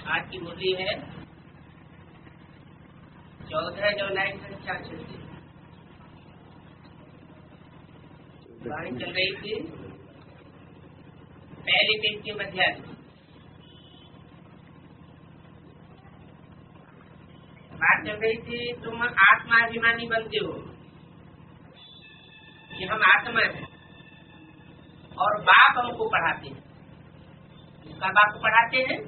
आज की मुरली है 14 जुलाई 1966। वाणी चल रही थी पहले पेज के मध्यान्ह। बात चल रही थी तुम आत्माभिमानी बनते हो कि हम आत्मा है, और बाप हमको पढ़ाते हैं। उसका बाप पढ़ाते हैं,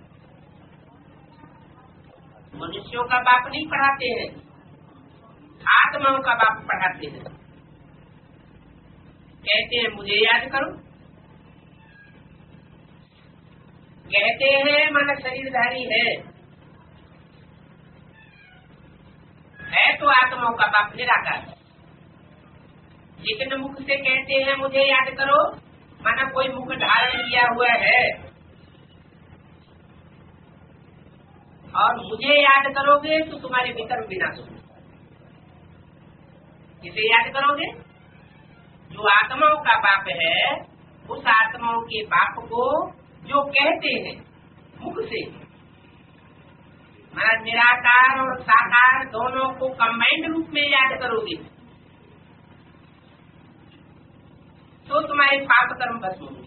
मनुष्यों का बाप नहीं पढ़ाते हैं, आत्माओं का बाप पढ़ाते हैं। कहते हैं मुझे याद करो, कहते हैं मन शरीरधारी है तो आत्माओं का बाप निराकार, लेकिन मुख से कहते हैं मुझे याद करो, माना कोई मुख धारण किया हुआ है, और मुझे याद करोगे तो तुम्हारे भीतर विनाश होगा। किसे याद करोगे? जो आत्माओं का बाप है, उस आत्माओं के बाप को जो कहते हैं मुख से, माना निराकार और साकार दोनों को कंबाइंड रूप में याद करोगे तो तुम्हारे पाप कर्म भस्म होंगे।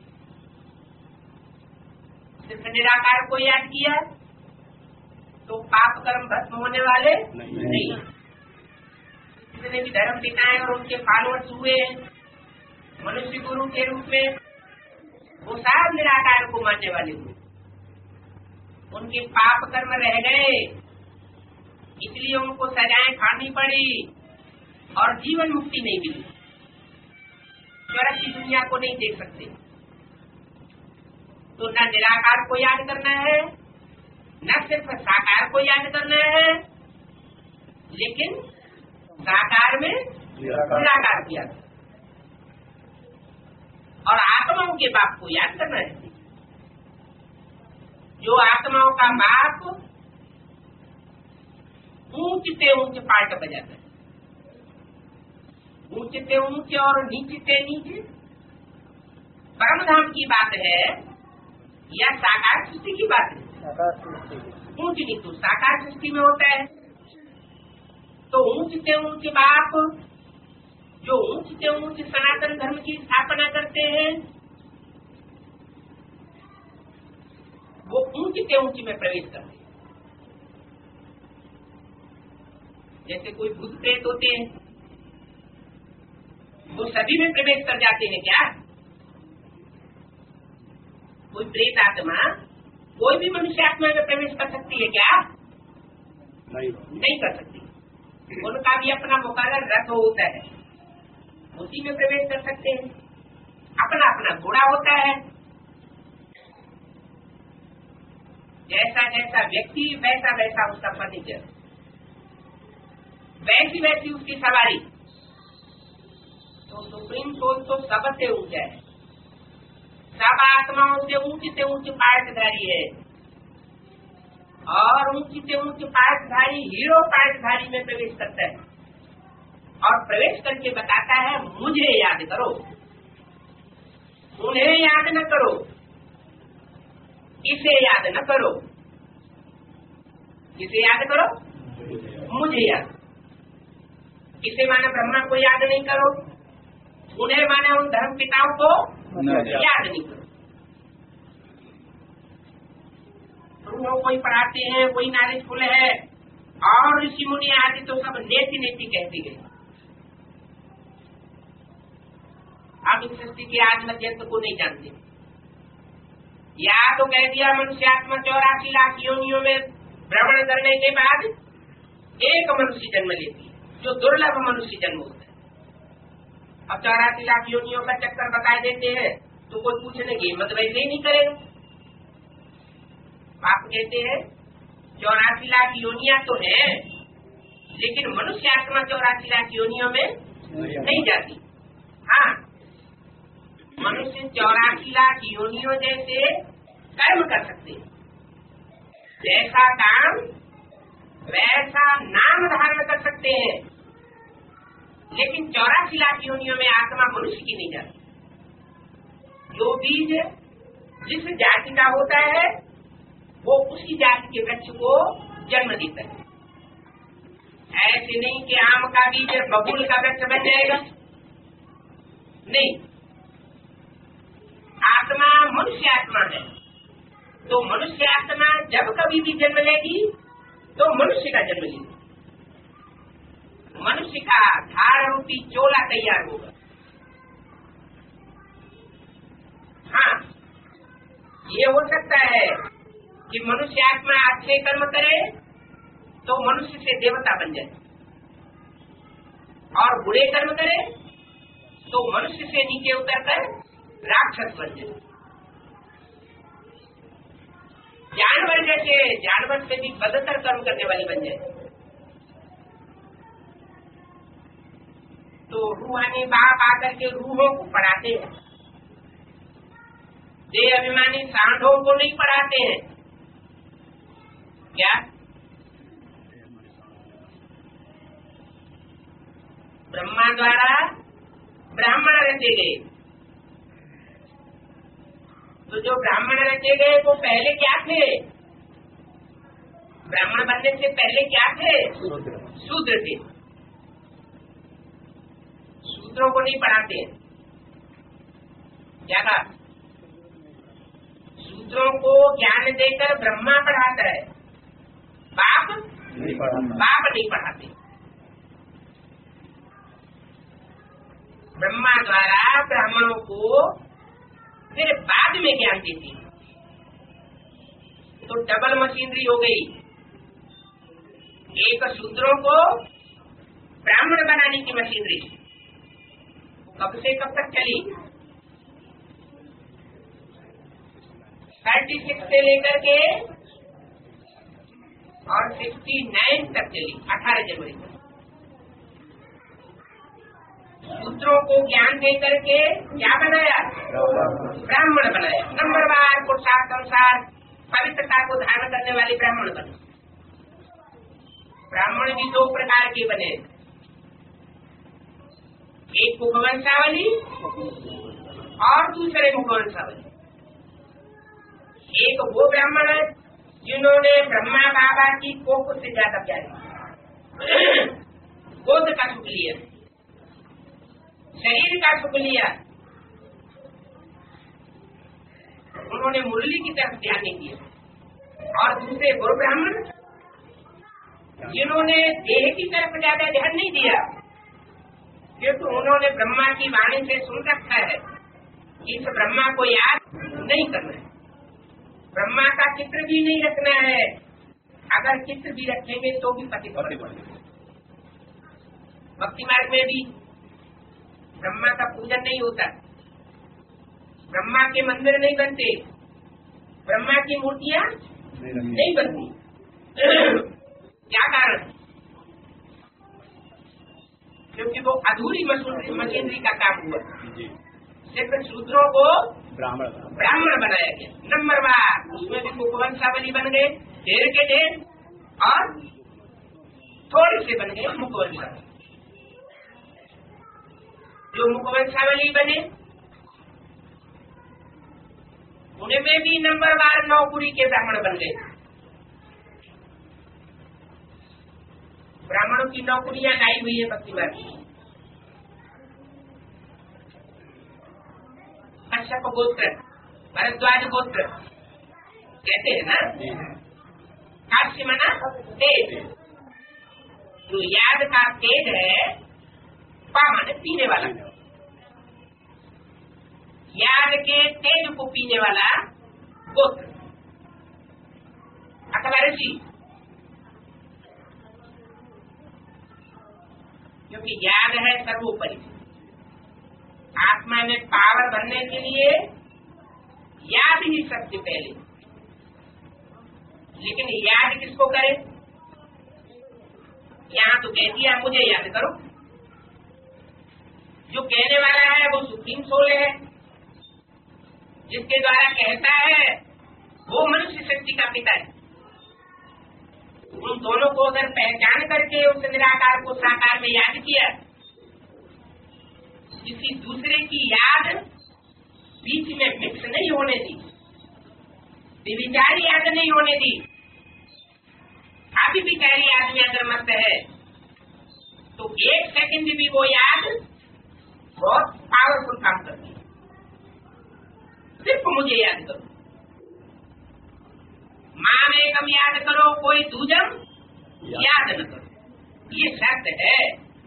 सिर्फ निराकार को याद किया तो पाप कर्म भस्म होने वाले नहीं। जितने भी धर्म पिताएं और उनके फॉलोअर्स हुए मनुष्य गुरु के रूप में, वो सब निराकार को मानने वाले हुए। उनके पाप कर्म रह गए, इसलिए उनको सजाएं खानी पड़ी और जीवन मुक्ति नहीं मिली। स्वर्ग की दुनिया को नहीं देख सकते। तो न निराकार को याद करना है, न सिर्फ साकार को याद करना है, लेकिन साकार में निराकार को याद, और आत्माओं के बाप को याद करना है। जो आत्माओं का बाप ऊंच से ऊंच पार्ट बजाता है, ऊंच से ऊंच और नीचे से नीचे, परम धाम की बात है या साकार सृष्टि की बात है? ऊंच नीचे साकार सृष्टि में होता है। तो ऊंच से ऊंच बाप जो ऊंच से ऊंच सनातन धर्म की स्थापना करते हैं, वो ऊंच से ऊंच में प्रवेश करते हैं। जैसे कोई भूत प्रेत होते हैं, वो सभी में प्रवेश कर जाते हैं क्या? कोई प्रेत आत्मा कोई भी मनुष्य आत्मा में प्रवेश कर सकती है क्या? नहीं कर सकती। उनका भी अपना मुकर्रर रथ होता है, उसी में प्रवेश कर सकते हैं। अपना अपना घोड़ा होता है। जैसा जैसा व्यक्ति वैसा वैसा उसका फर्नीचर, वैसी वैसी उसकी सवारी। तो सुप्रीम कोर्ट तो सबसे ऊंचा है, सब आत्माओं से ऊंच पाठधारी है, और ऊंच पाठधारी हीरो पाठधारी में प्रवेश करता है, और प्रवेश करके बताता है मुझे याद करो, उन्हें याद न करो, इसे याद न करो। किसे याद करो? मुझे याद। किसे माने ब्रह्मा को याद नहीं करो, उन्हें माने उन धर्म पिताओं को याद नहीं करो। गुरुओं को ही पढ़ाते हैं, वही नॉलेजफुल है, और ऋषि मुनि आदि तो सब नेति नेति कहते गए। आप इस सृष्टि के आदि मध्यंत को नहीं जानते। या तो कह दिया मनुष्यात्मा 84 लाख योनियों में भ्रमण करने के बाद एक मनुष्य जन्म लेती है, जो दुर्लभ मनुष्य जन्म होता है। अब 84 लाख योनियों का चक्कर बता देते हैं तो कोई पूछने की हिम्मत वैसे ही नहीं करेगा। आप कहते हैं 84 लाख योनियां तो है, लेकिन मनुष्य आत्मा 84 लाख योनियों में नहीं जाती। हाँ, मनुष्य 84 लाख योनियों जैसे कर्म कर सकते हैं, जैसा काम वैसा नाम धारण कर सकते हैं, लेकिन 84 लाख योनियों में आत्मा मनुष्य की नहीं जाती। जो बीज जिस जाति का होता है वो उसी जाति के वृक्ष को जन्म देता है। ऐसे नहीं कि आम का बीज बबूल का वृक्ष बन जाएगा, नहीं। आत्मा मनुष्य आत्मा है, तो मनुष्य आत्मा जब कभी भी जन्म लेगी तो मनुष्य का जन्म लेगी, मनुष्य का धार रूपी चोला तैयार होगा। हाँ, ये हो सकता है कि मनुष्य आत्मा अच्छे कर्म करे तो मनुष्य से देवता बन जाए, और बुरे कर्म करे तो मनुष्य से नीचे उतरकर राक्षस बन जाए। जानवर जैसे जानवर से भी बदतर कर्म करने वाली बन जाए। तो रूहानी बाप आकर के रूहों को पढ़ाते हैं, देह अभिमानी सांडों को नहीं पढ़ाते हैं। क्या ब्रह्मा द्वारा ब्राह्मण रचे गए, तो जो ब्राह्मण रचे गए वो पहले क्या थे? ब्राह्मण बनने से पहले क्या थे? शूद्र थे। शूद्रों को नहीं पढ़ाते हैं। क्या कहा? शूद्रों को ज्ञान देकर ब्रह्मा पढ़ाता है, बाप नहीं पढ़ाते। ब्रह्मा द्वारा ब्राह्मणों को फिर बाद में ज्ञान देती है, तो डबल मशीनरी हो गई। एक शूद्रों को ब्राह्मण बनाने की मशीनरी कब से कब तक चली? 36 से लेकर के और 69 तक चली, 18 जनवरी तक। शूद्रों को ज्ञान दे करके क्या बनाया? ब्राह्मण बनाया। नंबरवार पुरुषार्थ अनुसार पवित्रता को धारण करने वाले ब्राह्मण बने। ब्राह्मण भी दो प्रकार के बने, एक मुखवंशावली और दूसरे मुखवंशावली। एक वो ब्राह्मण जिन्होंने ब्रह्मा बाबा की कोख से ज्यादा प्यार किया, गोद का सुख लिया, शरीर का सुख लिया, उन्होंने मुरली की तरफ ध्यान नहीं दिया। और दूसरे गुरु ब्राह्मण जिन्होंने देह की तरफ ज्यादा ध्यान नहीं दिया, क्योंकि उन्होंने ब्रह्मा की वाणी से सुन रखा है कि इस ब्रह्मा को याद नहीं करना है, ब्रह्मा का चित्र भी नहीं रखना है, अगर चित्र भी रखेंगे तो भी पति भक्ति मार्ग में भी ब्रह्मा का पूजन नहीं होता, ब्रह्मा के मंदिर नहीं बनते, ब्रह्मा की मूर्तियां नहीं बनती। क्या कारण? क्योंकि वो अधूरी मशीनरी का काम हुआ। सिर्फ शूद्रों को ब्राह्मण बनाया गया। नंबरवार उसमें भी मुखवंशावली बन गए, ढेर के ढेर, और थोड़े से बन गए मुखवंशावली। जो मुखवंशावली बने उनमें भी नंबरवार नौकुरी के ब्राह्मण बन गए। ब्राह्मणों की नौकरियां लाई हुई है भक्ति मार्ग में। कश्यप गोत्र, भरद्वाज गोत्र कहते हैं ना, काशी मना तेज। जो याद का तेज है, पावन पीने वाला, याद के तेज को पीने वाला गोत्र अथवा ऋषि। क्योंकि याद है सर्वोपरि, आत्मा में पावर बनने के लिए याद ही सबसे पहले। लेकिन याद किसको करे? यहाँ तो कह दिया मुझे याद करो। जो कहने वाला है वो सुप्रीम सोल है, जिसके द्वारा कहता है वो मनुष्य शक्ति का पिता है। उन दोनों को अगर पहचान करके उस निराकार को साकार में याद किया, किसी दूसरे की याद बीच में मिक्स नहीं होने दी, विचार याद नहीं होने दी, अभी विचारी आदमी अगर मस्त है तो 1 सेकंड भी वो याद बहुत पावरफुल काम करती है। सिर्फ मुझे याद करो, माँ में कम याद करो, कोई दूजम याद न करो, ये शर्त है।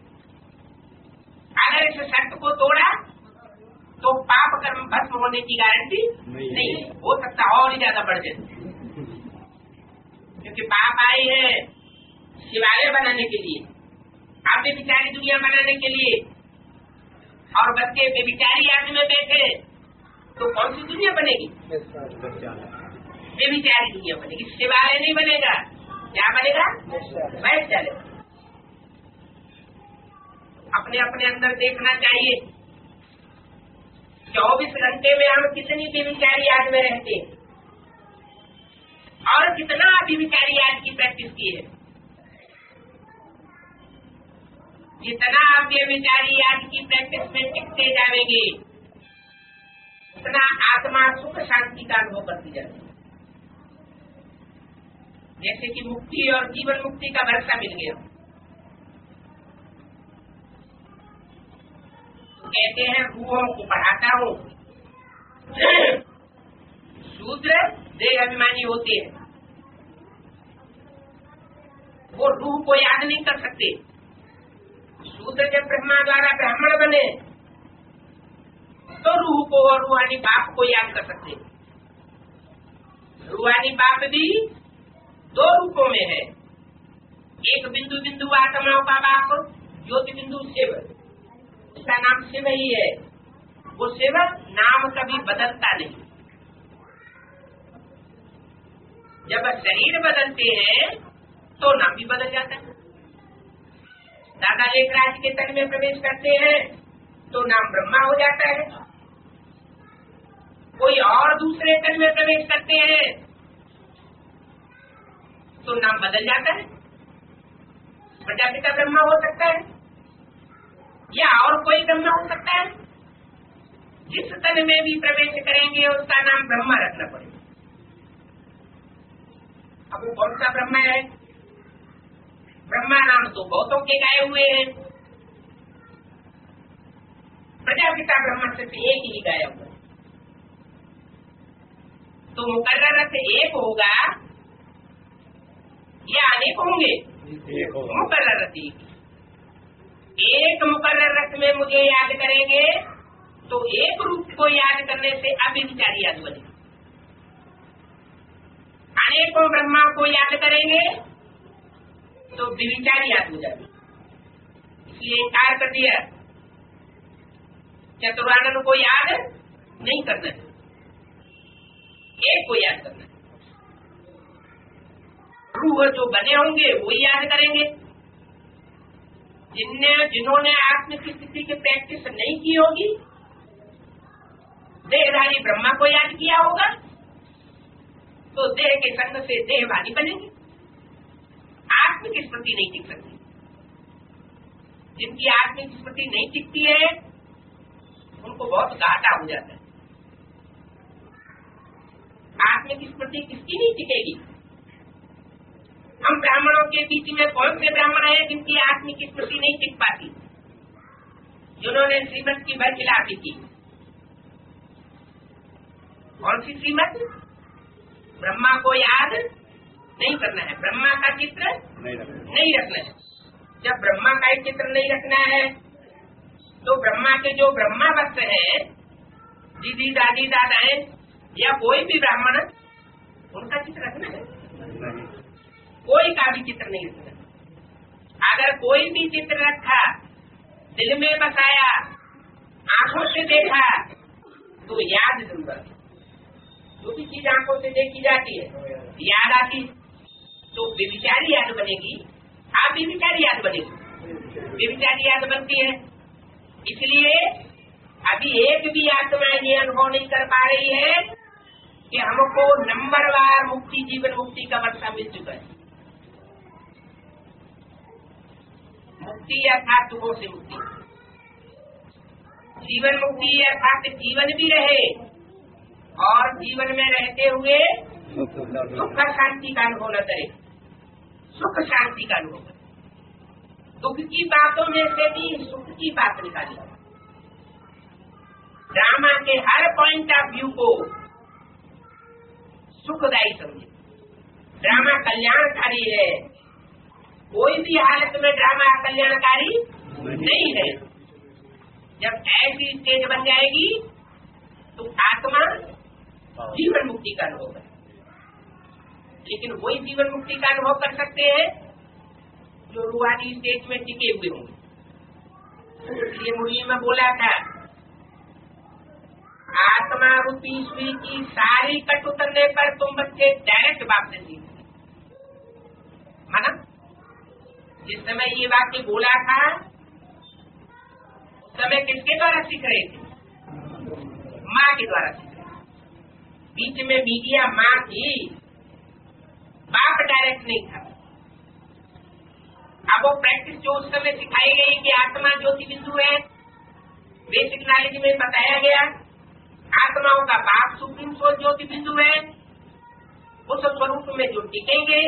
अगर इस शर्त को तोड़ा तो पाप कर्म भस्म होने की गारंटी नहीं है, हो सकता और ही ज्यादा बढ़ जाए, क्योंकि पाप आए हैं शिवालय बनाने के लिए, आप बेविचारी दुनिया बनाने के लिए, और बच्चे बेविचारी आदमी में बैठे तो कौन सी दुनिया बनेगी? बेविचारी दुनिया बनेगी, शिवालय नहीं बनेगा। क्या बनेगा? वैश्यालय। अपने अपने अंदर देखना चाहिए 24 घंटे में हम कितनी बेविचारी याद में रहते हैं और कितना बेविचारी याद की प्रैक्टिस की है। जितना आप बेविचारी याद की प्रैक्टिस में टिकते जाएंगे उतना आत्मा सुख शांति का अनुभव करती जाएगी। जैसे कि मुक्ति और जीवन मुक्ति का भरोसा मिल गया। तो कहते हैं रूहों को पढ़ाता हूँ, शूद्र देह अभिमानी होते हैं, वो रूह को याद नहीं कर सकते। शूद्र जब ब्रह्मा द्वारा ब्राह्मण बने तो रूह को और रूहानी बाप को याद कर सकते। रूहानी बाप भी 2 रूपों में है, एक बिंदु बिंदु आत्माओं का बाप ज्योति बिंदु शिव, इसका नाम शिव ही है। वो शिव नाम कभी बदलता नहीं। जब शरीर बदलते हैं तो नाम भी बदल जाता है। दादा लेखराज के तन में प्रवेश करते हैं तो नाम ब्रह्मा हो जाता है, कोई और दूसरे तन में प्रवेश करते हैं तो नाम बदल जाता है। प्रजापिता ब्रह्मा हो सकता है या और कोई ब्रह्मा हो सकता है। जिस तन में भी प्रवेश करेंगे उसका नाम ब्रह्मा रखना पड़ेगा। अब वो कौन सा ब्रह्मा है? ब्रह्मा नाम तो बहुतों के गाए हुए हैं, प्रजापिता ब्रह्मा सिर्फ एक ही गाया हुआ है। तो मुकर्रर अर्थ एक होगा या अनेक होंगे? मुकर्रर अर्थ एक मुकर्रर अर्थ में मुझे याद करेंगे तो एक रूप को याद करने से अव्यभिचारी याद बनेगी। अनेकों ब्रह्मा को याद करेंगे तो व्यभिचारी याद हो जाती। इसलिए इनकार कर दिया, चतुरानन को याद नहीं करना है, एक को याद करना है। रूह जो बने होंगे वो याद करेंगे। जिन्होंने आत्म की स्थिति की प्रैक्टिस नहीं की होगी, देहधारी ब्रह्मा को याद किया होगा तो देह के संग से देहवादी बनेंगे, आत्म की स्मृति नहीं टिक सकती। जिनकी आत्म की स्मृति नहीं टिकती है उनको बहुत घाटा हो जाता है। आत्म की स्मृति किसकी नहीं टिकेगी? हम ब्राह्मणों के बीच में कौन से ब्राह्मण हैं जिनकी आत्म की स्मृति नहीं टिक पाती, जिन्होंने श्रीमत की बरखिलाफी की? कौन सी श्रीमत? ब्रह्मा को याद नहीं करना है, ब्रह्मा का चित्र नहीं रखना है। जब ब्रह्मा का चित्र नहीं रखना है तो ब्रह्मा के जो ब्रह्मा भक्त है, दीदी दादी दादाएं या कोई भी ब्राह्मण, उनका चित्र रखना है? कोई का भी चित्र नहीं रखना। अगर कोई भी चित्र रखा, दिल में बसाया, आंखों से देखा तो याद जरूर आती। जो भी चीज आंखों से देखी जाती है याद आती, तो व्यभिचारी याद बनेगी। आप व्यभिचारी याद बनेगी, व्यभिचारी याद बनती है। इसलिए अभी एक भी आत्मा ये अनुभव नहीं कर पा रही है कि हमको नंबरवार मुक्ति, जीवन मुक्ति का वर्षा मिल चुका है। मुक्ति अर्थात दुखों से मुक्ति, जीवन मुक्ति अर्थात जीवन भी रहे और जीवन में रहते हुए सुख शांति का अनुभव न करे, सुख शांति का अनुभव करे। दुख की बातों में से भी सुख की बात निकाली। ड्रामा के हर पॉइंट ऑफ व्यू को सुखदायी समझे। ड्रामा कल्याणकारी है, कोई भी हालत में ड्रामा कल्याणकारी नहीं है। जब ऐसी स्टेज बन जाएगी तो आत्मा जीवन मुक्ति का अनुभव करे। लेकिन वही जीवन मुक्ति का अनुभव कर सकते हैं जो रूहानी स्टेज में टिके हुए होंगे। इसलिए मुरली में बोला था, आत्मा रूपी सुई की सारी कट उतरने पर तुम बच्चे डायरेक्ट बाप से सीखते। माना जिस समय ये वाक्य बोला था उस समय किसके द्वारा सीख रहे थे? माँ के द्वारा सीख रहे थे। बीच में मीडिया माँ थी, बाप डायरेक्ट नहीं था। अब वो प्रैक्टिस जो उस समय सिखाई गई कि आत्मा ज्योति बिंदु है, बेसिक नॉलेज में बताया गया आत्माओं का बाप सुप्रीम सोल ज्योति बिंदु है, उस स्वरूप में जो टिकेंगे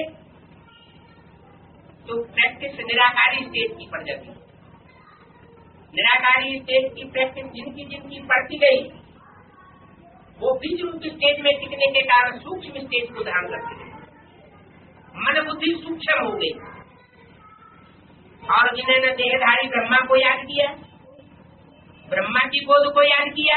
तो प्रैक्टिस निराकारी स्टेज की पड़ जाती है। निराकारी स्टेज की प्रैक्टिस जिनकी जिनकी पड़ती गई वो बीज रूप स्टेज में टिकने के कारण सूक्ष्म स्टेज को धारण करते गए, मन बुद्धि सूक्ष्म हो गई। और जिन्होंने देहधारी ब्रह्मा को याद किया, ब्रह्मा की गोद को याद किया,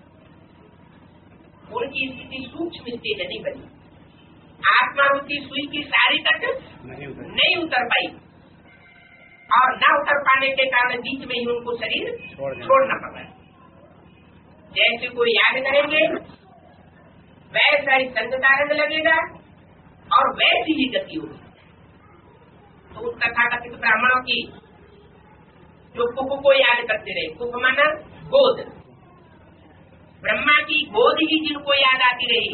उनकी स्थिति सूक्ष्म स्टेज नहीं बनी। आत्मा रूपी सुई की सारी तक नहीं उतर पाई और न उतर पाने के कारण बीच में ही उनको शरीर छोड़ना पड़ा। जैसे कोई याद करेंगे वैसा ही संगता रंग लगेगा और वैसी ही गति होगी। तो उस तथाकथित ब्राह्मणों की जो कुक को याद करते रहे, कुक माना गोद, ब्रह्मा की गोद ही जिनको याद आती रही,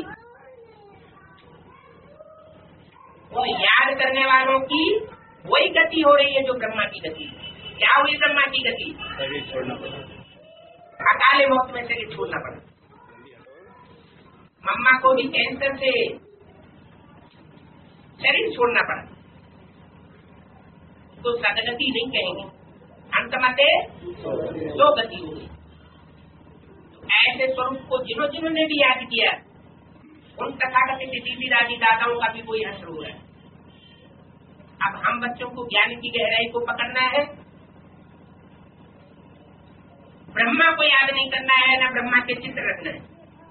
वो याद करने वालों की वही गति हो रही है जो ब्रह्मा की गति। क्या हुई ब्रह्मा की गति? शरीर छोड़ना पड़ा, अकाले मौत में शरीर छोड़ना पड़ा। मम्मा को भी कैंसर से शरीर छोड़ना पड़ा, तो सदगति नहीं कहेंगे, अंतमते दो गति हो गई। ऐसे स्वरूप को जिन्होंने भी याद किया उन तथाकथित दीदी दादी दादाओं का भी कोई असर हो रहा है। अब हम बच्चों को ज्ञान की गहराई को पकड़ना है, ब्रह्मा को याद नहीं करना है, ना ब्रह्मा के चित्र रखना है।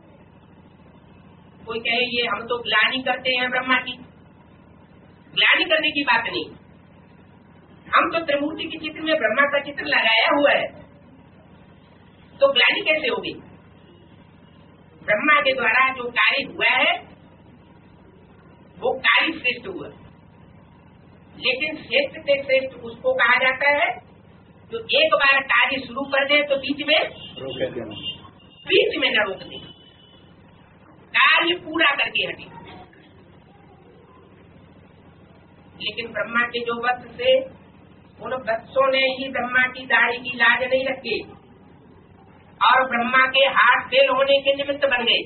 कोई कहे ये हम तो ग्लानि करते हैं ब्रह्मा की, ग्लानि करने की बात नहीं। हम तो त्रिमूर्ति के चित्र में ब्रह्मा का चित्र लगाया हुआ है, तो ग्लानि कैसे होगी? ब्रह्मा के द्वारा जो कार्य हुआ है वो कार्य श्रेष्ठ हुआ, लेकिन श्रेष्ठ से श्रेष्ठ उसको कहा जाता है जो एक बार कार्य शुरू कर दे तो बीच में न रोक दे, कार्य पूरा करके हटे। लेकिन ब्रह्मा के जो वत्स थे उन वत्सों ने ही ब्रह्मा की दाढ़ी की लाज नहीं रखी और ब्रह्मा के हाथ फेल होने के निमित्त बन गए।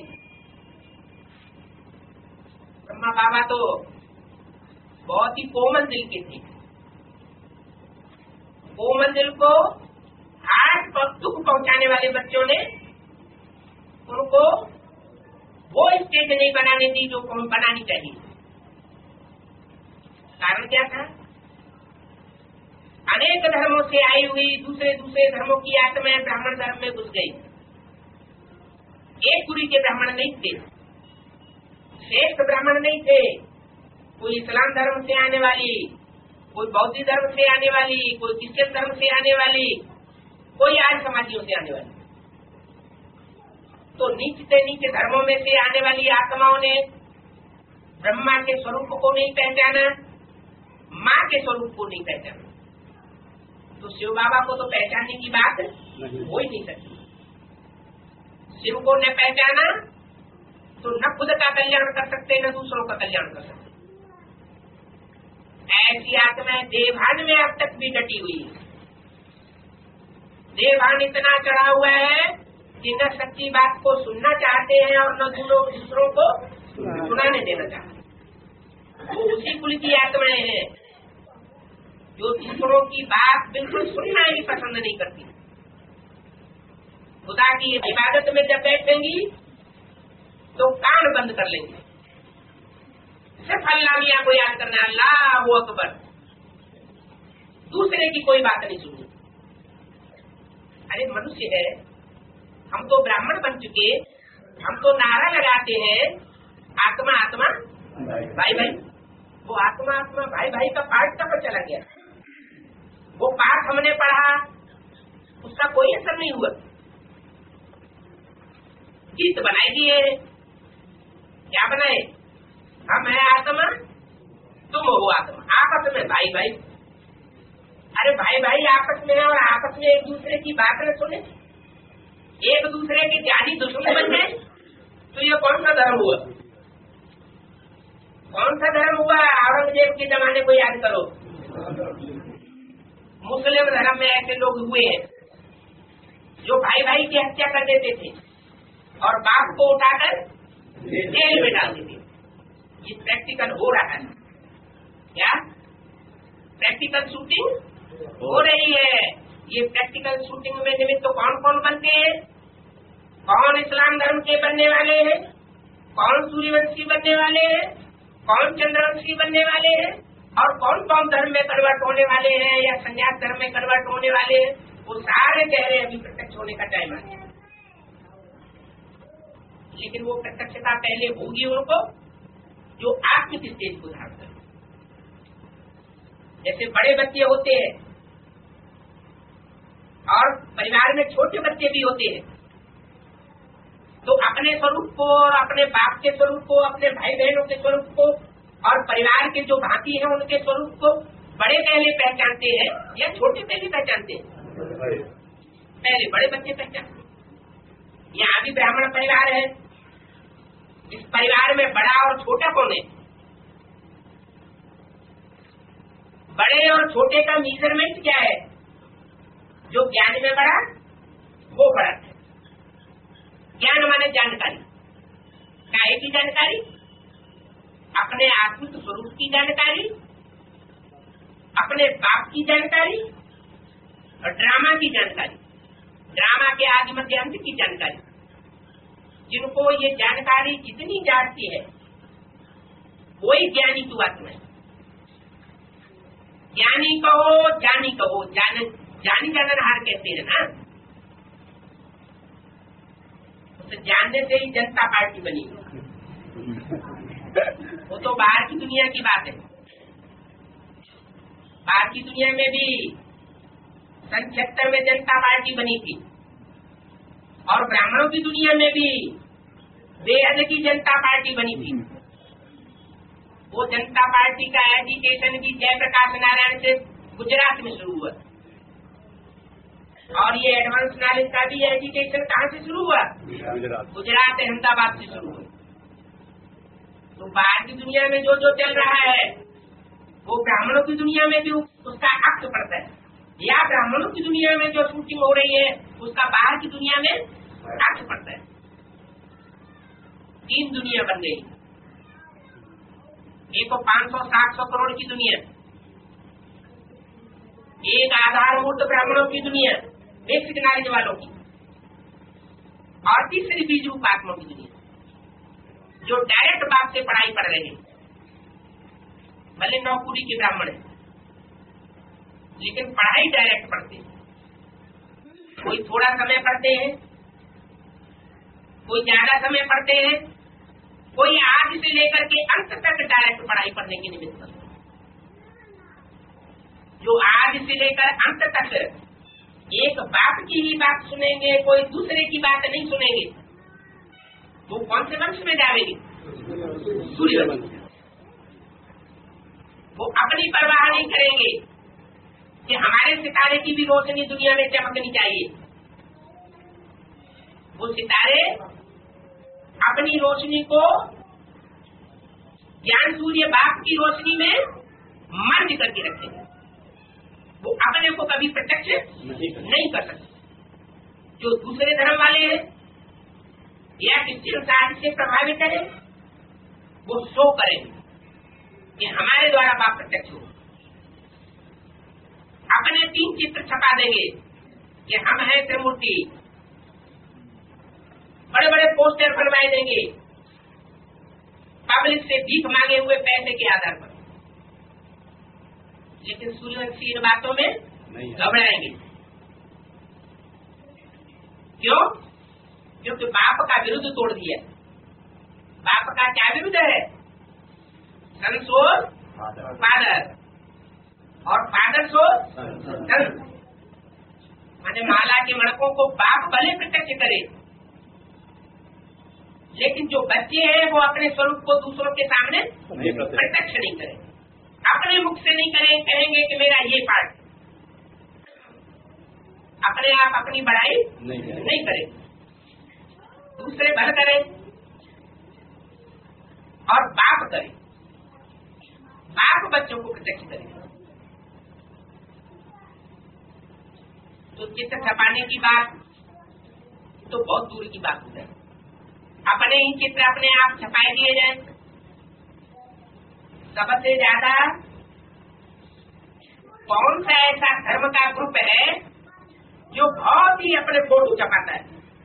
ब्रह्मा बाबा तो बहुत ही कोमल दिल के थे, कोमल दिल को हाथ पर दुख पहुंचाने वाले बच्चों ने उनको वो स्टेज नहीं बनाने दी जो बनानी चाहिए। कारण क्या था? अनेक धर्मों से आई हुई दूसरे धर्मों की आत्माएं ब्राह्मण धर्म में घुस गई। एक गुरु के ब्राह्मण नहीं थे, श्रेष्ठ ब्राह्मण नहीं थे। कोई इस्लाम धर्म से आने वाली, कोई बौद्ध धर्म से आने वाली, कोई क्रिश्चियन धर्म से आने वाली, कोई आर्य समाजियों से आने वाली। तो नीच से नीचे धर्मों में से आने वाली आत्माओं ने ब्रह्मा के स्वरूप को नहीं पहचाना, माँ के स्वरूप को नहीं पहचाना। तो शिव बाबा को तो पहचानने की बात हो ही नहीं सकती। शिव को न पहचाना तो न खुद का कल्याण कर सकते न दूसरों का कल्याण कर सकते। ऐसी आत्माएं देवभान में अब तक भी डटी हुई है। देवभान इतना चढ़ा हुआ है कि न सच्ची बात को सुनना चाहते हैं और न दूसरों को सुनाने देना चाहते। वो उसी कुल की आत्माएं हैं जो दूसरों की बात बिल्कुल सुनना ही पसंद नहीं करती। खुदा की इबादत में जब बैठेंगी तो कान बंद कर लेंगे, सिर्फ अल्लाह मियां को याद करना, अल्लाह अकबर, दूसरे की कोई बात नहीं सुननी। अरे मनुष्य है, हम तो ब्राह्मण बन चुके, हम तो नारा लगाते हैं आत्मा आत्मा भाई भाई। वो आत्मा आत्मा भाई भाई का पाठ कब चला गया? वो पाठ हमने पढ़ा, उसका कोई असर नहीं हुआ। गीत बनाए दिए, क्या बनाए? हम है आत्मा, तुम हो आत्मा, आपस में भाई भाई। अरे भाई भाई आपस में है और आपस में एक दूसरे की बात न सुने, एक दूसरे के जानी दुश्मन बन जाए, तो ये कौन सा धर्म हुआ? कौन सा धर्म हुआ? औरंगजेब के जमाने को याद करो। मुस्लिम धर्म में ऐसे लोग हुए हैं जो भाई भाई की हत्या कर देते थे और बाप को उठाकर जेल में डाल देते। ये प्रैक्टिकल हो रहा है क्या? प्रैक्टिकल शूटिंग हो रही है। ये प्रैक्टिकल शूटिंग में निमित्त तो कौन कौन बनते हैं? कौन इस्लाम धर्म के बनने वाले हैं, कौन सूर्यवंशी बनने वाले हैं, कौन चंद्रवंशी बनने वाले हैं, और कौन कौन धर्म में कन्वर्ट होने वाले हैं या संन्यास धर्म में कन्वर्ट होने वाले हैं, वो सारे चेहरे अभी प्रत्यक्ष होने का टाइम आ गया। लेकिन वो प्रत्यक्षता पहले होगी उनको जो आत्मिक स्टेज को धारण करे। जैसे बड़े बच्चे होते हैं और परिवार में छोटे बच्चे भी होते हैं, तो अपने स्वरूप को और अपने बाप के स्वरूप को, अपने भाई बहनों के स्वरूप को और परिवार के जो भांति हैं उनके स्वरूप को बड़े पहले पहचानते हैं या छोटे पहले पहचानते हैं? पहले बड़े बच्चे पहचानते हैं। यहाँ भी ब्राह्मण परिवार है, इस परिवार में बड़ा और छोटा कौन है? बड़े और छोटे का मेजरमेंट क्या है? जो ज्ञान में बड़ा वो बड़ा है। ज्ञान माने जानकारी, काहे की जानकारी? अपने आत्मिक स्वरूप की जानकारी, अपने बाप की जानकारी और ड्रामा की जानकारी, ड्रामा के आदि मध्य अंत की जानकारी। जिनको ये जानकारी जितनी जाती है वही ज्ञानी की आत्मा है। ज्ञानी कहो जानी कहो, जानी जाननहार कहते हैं ना, तो जानने से ही जनता पार्टी बनी। वो तो बाहर की दुनिया की बात है। बाहर की दुनिया में भी सन 76 में जनता पार्टी बनी थी और ब्राह्मणों की दुनिया में भी बेहद की जनता पार्टी बनी थी। वो जनता पार्टी का एजिटेशन भी जयप्रकाश नारायण से गुजरात में शुरू हुआ और ये एडवांस नॉलेज का भी एजुकेशन कहाँ से शुरू हुआ? गुजरात अहमदाबाद से शुरू हुआ। तो बाहर की दुनिया में जो जो चल रहा है वो ब्राह्मणों की दुनिया में भी उसका अक्स पड़ता है, या ब्राह्मणों की दुनिया में जो शूटिंग हो रही है उसका बाहर की दुनिया में अक्स पड़ता है। 3 दुनिया बन गई। एक 500-700 करोड़ की दुनिया, एक आधारभूत ब्राह्मणों की दुनिया, बेसिक नॉलेज वालों की, और तीसरी बीजरूप आत्मा की दुनिया जो डायरेक्ट बाप से पढ़ाई पढ़ रहे हैं। भले नौकरी के ब्राह्मण है लेकिन पढ़ाई डायरेक्ट पढ़ते हैं। कोई थोड़ा समय पढ़ते हैं, कोई ज्यादा समय पढ़ते हैं, कोई आज से लेकर के अंत तक डायरेक्ट पढ़ाई पढ़ने के निमित्त। जो आज से लेकर अंत तक एक बाप की ही बात सुनेंगे, कोई दूसरे की बात नहीं सुनेंगे, वो कौन से वंश में जाएंगे? सूर्य वंश। वो अपनी परवाह नहीं करेंगे कि हमारे सितारे की भी रोशनी दुनिया में चमकनी चाहिए। वो सितारे अपनी रोशनी को ज्ञान सूर्य बाप की रोशनी में मर्ज करके रखेंगे। वो अपने को कभी प्रत्यक्ष नहीं कर सकते। जो दूसरे धर्म वाले हैं या क्रिश्चियन साहित्य से प्रभावित है वो शो करेंगे कि हमारे द्वारा बाप प्रत्यक्ष हो। अपने 3 चित्र छपा देंगे कि हम हैं त्रिमूर्ति, बड़े बड़े पोस्टर बनवाए देंगे पब्लिक से भीख मांगे हुए पैसे के आधार पर। लेकिन सूर्यवंशी इन बातों में घबराएंगे। क्यों? क्योंकि बाप का विरुद्ध तोड़ दिया। बाप का क्या विरुद्ध है? सन सोच फादर, और फादर सोच सन। माने माला के मणकों को बाप भले प्रत्यक्ष करे, लेकिन जो बच्चे हैं वो अपने स्वरूप को दूसरों के सामने प्रत्यक्ष नहीं करे, अपने मुख से नहीं करें, कहेंगे कि मेरा ये पार्ट, अपने आप अपनी बड़ाई नहीं करें, दूसरे भर करें और बाप करे, बाप बच्चों को प्रत्यक्ष करे। तो चित्र छपाने की बात तो बहुत दूर की बात है। अपने ही चित्र अपने आप छपाए दिए जाए। सबसे ज्यादा कौन सा ऐसा धर्म का ग्रुप है जो बहुत ही अपने फोटो छपाता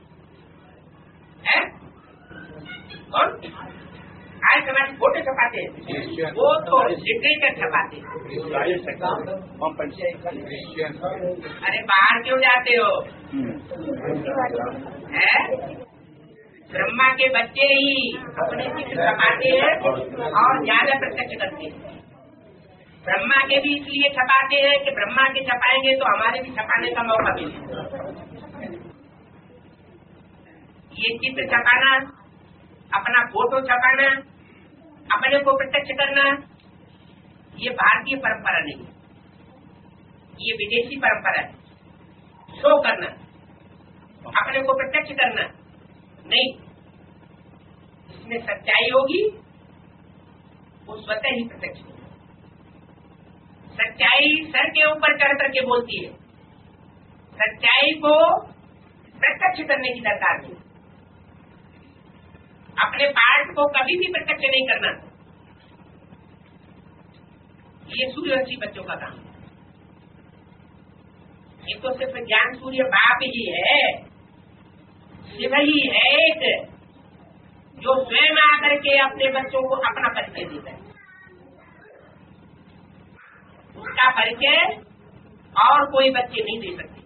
है? कौन? आज समाज फोटो छपाते हैं, वो तो लिटरेचर छपाते हैं। अरे बाहर क्यों जाते हो? है? ब्रह्मा के बच्चे ही अपने चित्र छपाते हैं और ज्यादा प्रत्यक्ष करते हैं। ब्रह्मा के भी इसलिए छपाते हैं कि ब्रह्मा के छपाएंगे तो हमारे भी छपाने का मौका मिले। ये चित्र छपाना, अपना फोटो छपाना, अपने को प्रत्यक्ष करना, ये भारतीय परंपरा नहीं, ये विदेशी परंपरा है। शो करना, अपने को प्रत्यक्ष करना नहीं, इसमें सच्चाई होगी वो स्वतः ही प्रत्यक्ष होगी। सच्चाई सर के ऊपर चढ़ करके बोलती है, सच्चाई को प्रत्यक्ष करने की दरकार नहीं। अपने पार्ट को कभी भी प्रत्यक्ष नहीं करना, ये सूर्यवंशी बच्चों का काम है। ये तो सिर्फ ज्ञान सूर्य बाप ही है, शिव ही है एक, जो स्वयं आकर के अपने बच्चों को अपना परिचय देता है। उसका परिचय और कोई बच्चे नहीं दे सकते।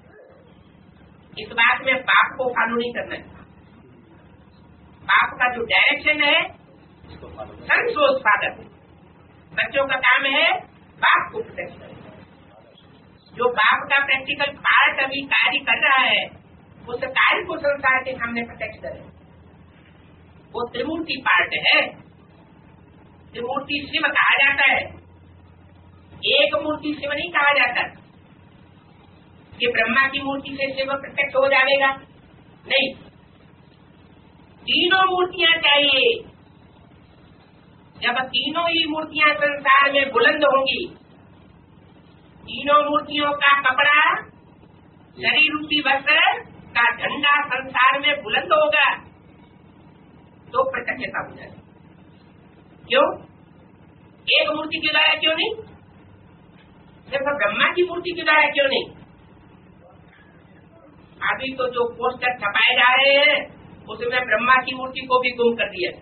इस बात में बाप को फॉलो नहीं करना है। बाप का जो डायरेक्शन है सन सोच फादर, बच्चों का काम है बाप को प्रत्यक्ष करना। जो बाप का प्रैक्टिकल पार्ट अभी कार्य कर रहा है, उस कार्य को संसार के सामने प्रत्यक्ष करे। वो त्रिमूर्ति पार्ट है। त्रिमूर्ति शिव कहा जाता है, एक मूर्ति शिव नहीं कहा जाता कि ब्रह्मा की मूर्ति से शिव प्रत्यक्ष हो जाएगा। नहीं, तीनों मूर्तियां चाहिए। जब तीनों ही मूर्तियां संसार में बुलंद होंगी, तीनों मूर्तियों का कपड़ा शरीर रूपी वस्त्र का झंडा संसार में बुलंद होगा तो प्रत्यक्षता हो जाएगी। क्यों? एक मूर्ति के द्वारा क्यों नहीं? सिर्फ ब्रह्मा की मूर्ति के द्वारा क्यों नहीं? अभी तो जो पोस्टर छपाए जा रहे हैं उसमें ब्रह्मा की मूर्ति को भी गुम कर दिया।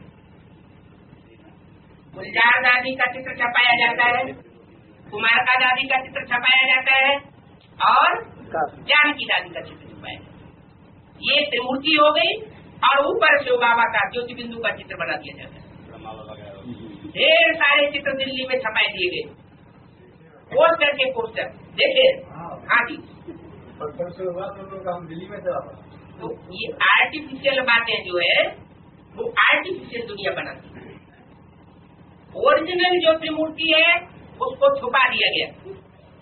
गुलजार दादी का चित्र छपाया जाता है, कुमार का दादी का चित्र छपाया जाता है और जानकी दादी का चित्र छपाया जाता है। ये त्रिमूर्ति हो गई और ऊपर शिव बाबा का ज्योति बिंदु का चित्र बना दिया जाता है। ढेर सारे चित्र दिल्ली में छपाए दिए गए, पोस्टर के पोस्टर देखे। हाँ जी, दिल्ली में चला। तो ये आर्टिफिशियल बातें जो है वो आर्टिफिशियल दुनिया बनाती है। ओरिजिनल जो त्रिमूर्ति है उसको छुपा दिया गया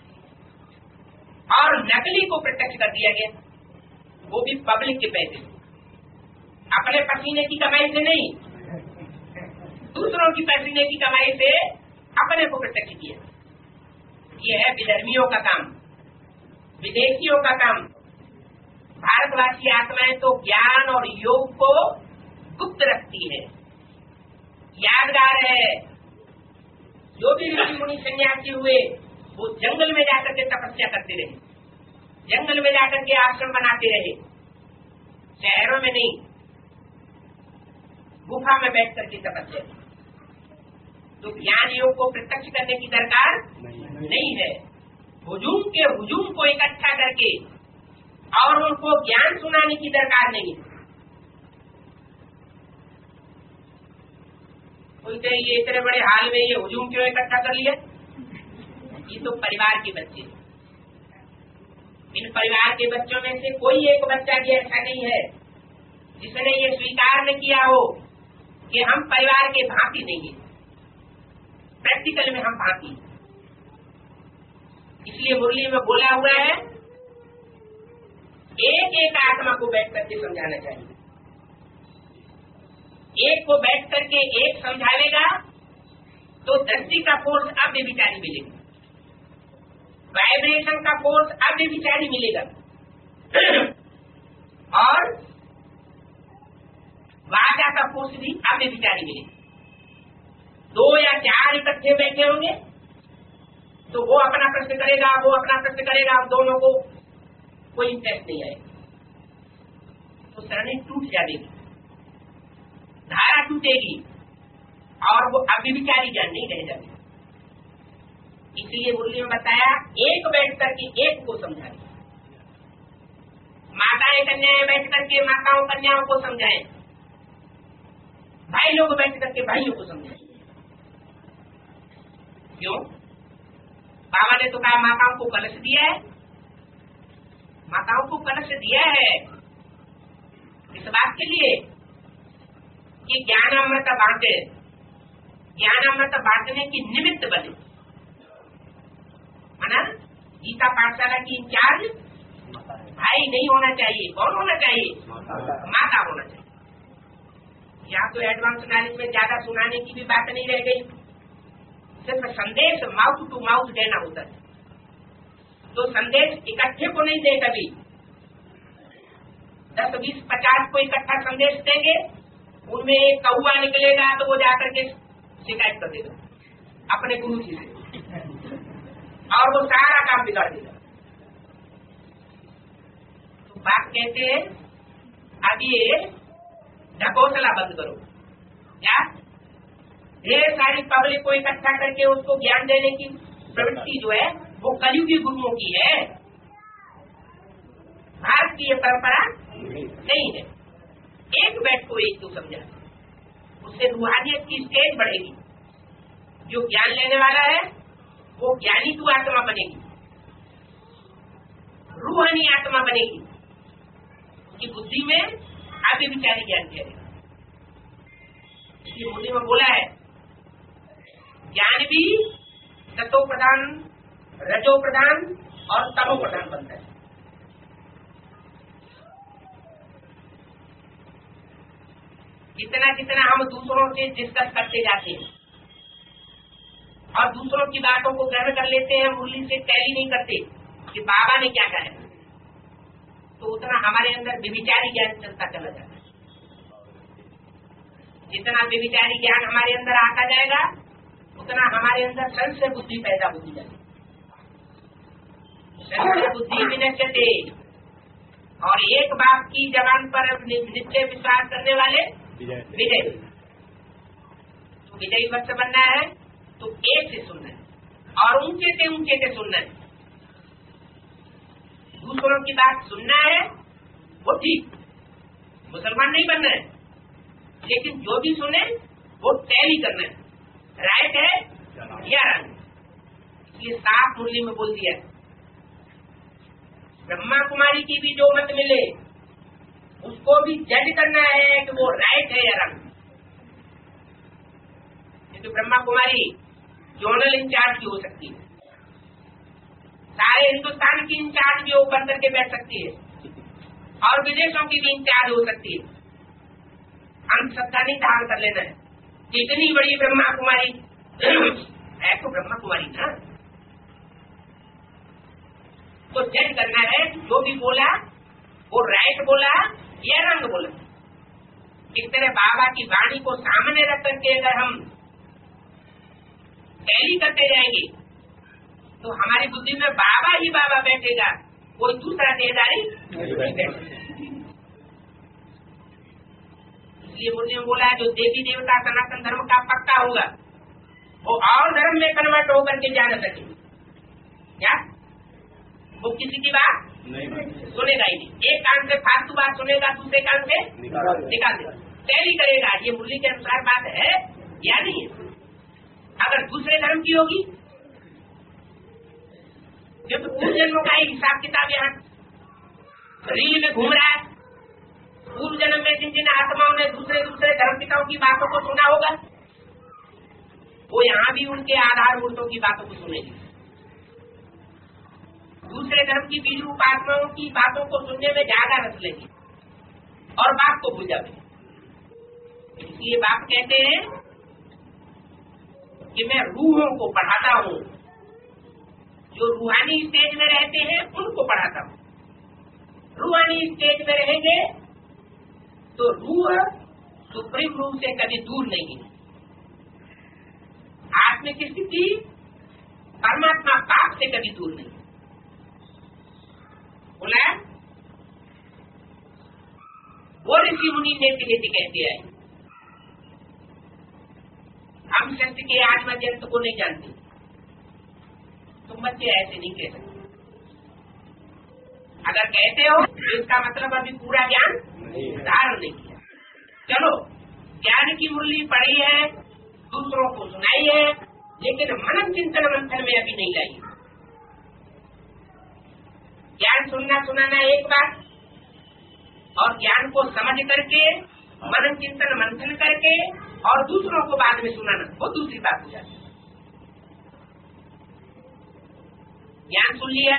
और नकली को प्रत्यक्ष कर दिया गया, वो भी पब्लिक के पैसे, अपने पसीने की कमाई से नहीं, दूसरों की पसीने की कमाई से अपने को प्रत्यक्ष किया। ये है विधर्मियों का काम, विदेशियों का काम। भारतवासी आत्माएं तो ज्ञान और योग को गुप्त रखती है, यादगार है। जो भी ऋषि मुनि सन्यासी हुए वो जंगल में जाकर के तपस्या करते रहे, जंगल में जाकर के आश्रम बनाते रहे, शहरों में नहीं, गुफा में बैठ करके तपस्या की। तो ज्ञान योग को प्रत्यक्ष करने की दरकार नहीं है। हुजूम के हुजूम को इकट्ठा करके और उनको ज्ञान सुनाने की दरकार नहीं है। बोलते ये इतने बड़े हाल में ये हुजूम क्यों इकट्ठा कर लिया? ये तो परिवार के बच्चे, इन परिवार के बच्चों में से कोई एक बच्चा भी ऐसा नहीं है जिसने ये स्वीकार न किया हो कि हम परिवार के भांति नहीं है, प्रैक्टिकल में हम भांति। इसलिए मुरली में बोला हुआ है एक एक आत्मा को बैठ करके समझाना चाहिए। एक को बैठ करके एक समझावेगा तो दृष्टि का फोर्स अब बेविचारी मिलेगा, वाइब्रेशन का फोर्स अब बेविचारी मिलेगा और वाचा का फोर्स भी अब बेविचारी मिलेगा। 2 या 4 इकट्ठे बैठे होंगे तो वो अपना प्रश्न करेगा, वो अपना प्रश्न करेगा, दोनों को कोई इंटरेस्ट नहीं आएगा, तो सरणी टूट जाएगी, धारा टूटेगी और वो अव्यभिचारी ज्ञान नहीं रह जाएगी। इसलिए मुरली में बताया एक बैठ करके एक को समझाए, माताएं कन्याएं बैठ करके माताओं कन्याओं को समझाएं, भाई लोग बैठ करके भाइयों को समझाएं। क्यों? बाबा ने तो कहा माताओं को कलश दिया है, माताओं को कलश दिया है इस बात के लिए कि ज्ञान अमृत बांटे, ज्ञान अमृत बांटने की निमित्त बने। माना गीता पाठशाला की इंचार्ज भाई नहीं होना चाहिए, कौन होना चाहिए? माता होना चाहिए। यहाँ तो एडवांस नॉलेज में ज्यादा सुनाने की भी बात नहीं रह गई, सिर्फ संदेश माउथ टू माउथ देना होता है। तो संदेश इकट्ठे को नहीं दे, कभी 10, 20, 50 को इकट्ठा संदेश देंगे, उनमें एक कौवा निकलेगा तो वो जाकर के शिकायत कर देगा अपने गुरु जी से और वो सारा काम बिगाड़ देगा। तो बात कहते हैं अब ये ढकोसला बंद करो। क्या? ढेर सारी पब्लिक को इकट्ठा करके उसको ज्ञान देने की प्रवृत्ति जो है वो कलयुगी गुरुओं की है, भारत की ये परंपरा नहीं है। एक बैठ को एक तो समझा, उससे रूहानियत की स्टेज बढ़ेगी। जो ज्ञान लेने वाला है वो ज्ञानी तू आत्मा बनेगी, रूहानी आत्मा बनेगी, उसकी बुद्धि में आगे विचारी ज्ञान करेगा। इसलिए मुनि में बोला है ज्ञान भी सतो प्रधान, रजो प्रधान और तमो प्रधान बनता है। जितना जितना हम दूसरों से डिस्कस करते जाते हैं और दूसरों की बातों को ग्रहण कर लेते हैं, मुरली से टैली नहीं करते कि बाबा ने क्या कहा, तो उतना हमारे अंदर व्यभिचारी ज्ञान चलता चला जाता है। जितना व्यभिचारी ज्ञान हमारे अंदर आता जाएगा उतना हमारे अंदर संशय बुद्धि पैदा होती जाएगी। संशय बुद्धि विनश्यते, और एक बाप की जबान पर निश्चय विश्वास करने वाले विजय। तो विजयी वत्स बनना है तो एक से सुनना है और ऊंचे से सुनना है। दूसरों की बात सुनना है वो ठीक, मुसलमान नहीं बनना है, लेकिन जो भी सुने वो टैली करना है, राइट है या रंग। इसलिए साफ मुरली में बोल दिया ब्रह्मा कुमारी की भी जो मत मिले उसको भी जज करना है कि वो राइट है या रंग। तो ब्रह्मा कुमारी जोनल इंचार्ज भी हो सकती है, सारे हिंदुस्तान की इंचार्ज भी बन करके बैठ सकती है और विदेशों की भी इंचार्ज हो सकती है। हम श्रद्धा नहीं धारण कर लेना है कि इतनी बड़ी ब्रह्मा कुमारी है तो ब्रह्मा कुमारी ना, तो जज करना है जो भी बोला वो राइट बोला या रंग बोला। इस तरह बाबा की वाणी को सामने रख करके अगर हम टैली करते जाएंगे तो हमारी बुद्धि में बाबा ही बाबा बैठेगा, कोई दूसरा देहधारी नहीं बैठेगा। इसलिए मुर्जी में बोला है जो देवी देवता सनातन धर्म का पक्का होगा वो और धर्म में कन्वर्ट होकर के जा न सके। क्या वो किसी की बात नहीं सुनेगा ही नहीं, एक कान से फालतू बात सुनेगा, दूसरे कान से निकाल देगा, टैली करेगा। ये मुरली के अनुसार बात है या नहीं है? अगर दूसरे धर्म की होगी जो तो पूर्व जन्मों का हिसाब किताब यहाँ रील में घूम रहा है। पूर्व जन्म में जिन जिन आत्माओं ने दूसरे दूसरे धर्म पिताओं की बातों को सुना होगा वो यहाँ भी उनके आधारभूतों की बातों को सुनेगी। दूसरे धर्म की बीज रूप आत्माओं की बातों को सुनने में ज्यादा रस लेगी और बात को भूल जाएगी। इसलिए बाप कहते हैं कि मैं रूहों को पढ़ाता हूँ, जो रूहानी स्टेज में रहते हैं उनको पढ़ाता हूँ। रूहानी स्टेज में रहेंगे तो रूह सुप्रीम रूह से कभी दूर नहीं है। आत्मिक स्थिति परमात्मा बाप से कभी दूर नहीं। बोला वो ऋषि मुनि नेति कहते हैं हम सत्य के आत्मा जंत को नहीं जानते। तुम बच्चे ऐसे नहीं कह सकते। अगर कहते हो तो इसका मतलब अभी पूरा ज्ञान धारण नहीं किया। चलो ज्ञान की मुरली पढ़ी है, दूसरों को सुनाई है, लेकिन मनन चिंतन मंथन में अभी नहीं लाई। ज्ञान सुनना सुनाना एक बात और ज्ञान को समझ करके मनन चिंतन मंथन करके और दूसरों को बाद में सुनाना वो दूसरी बात हो जाती है। ज्ञान सुन लिया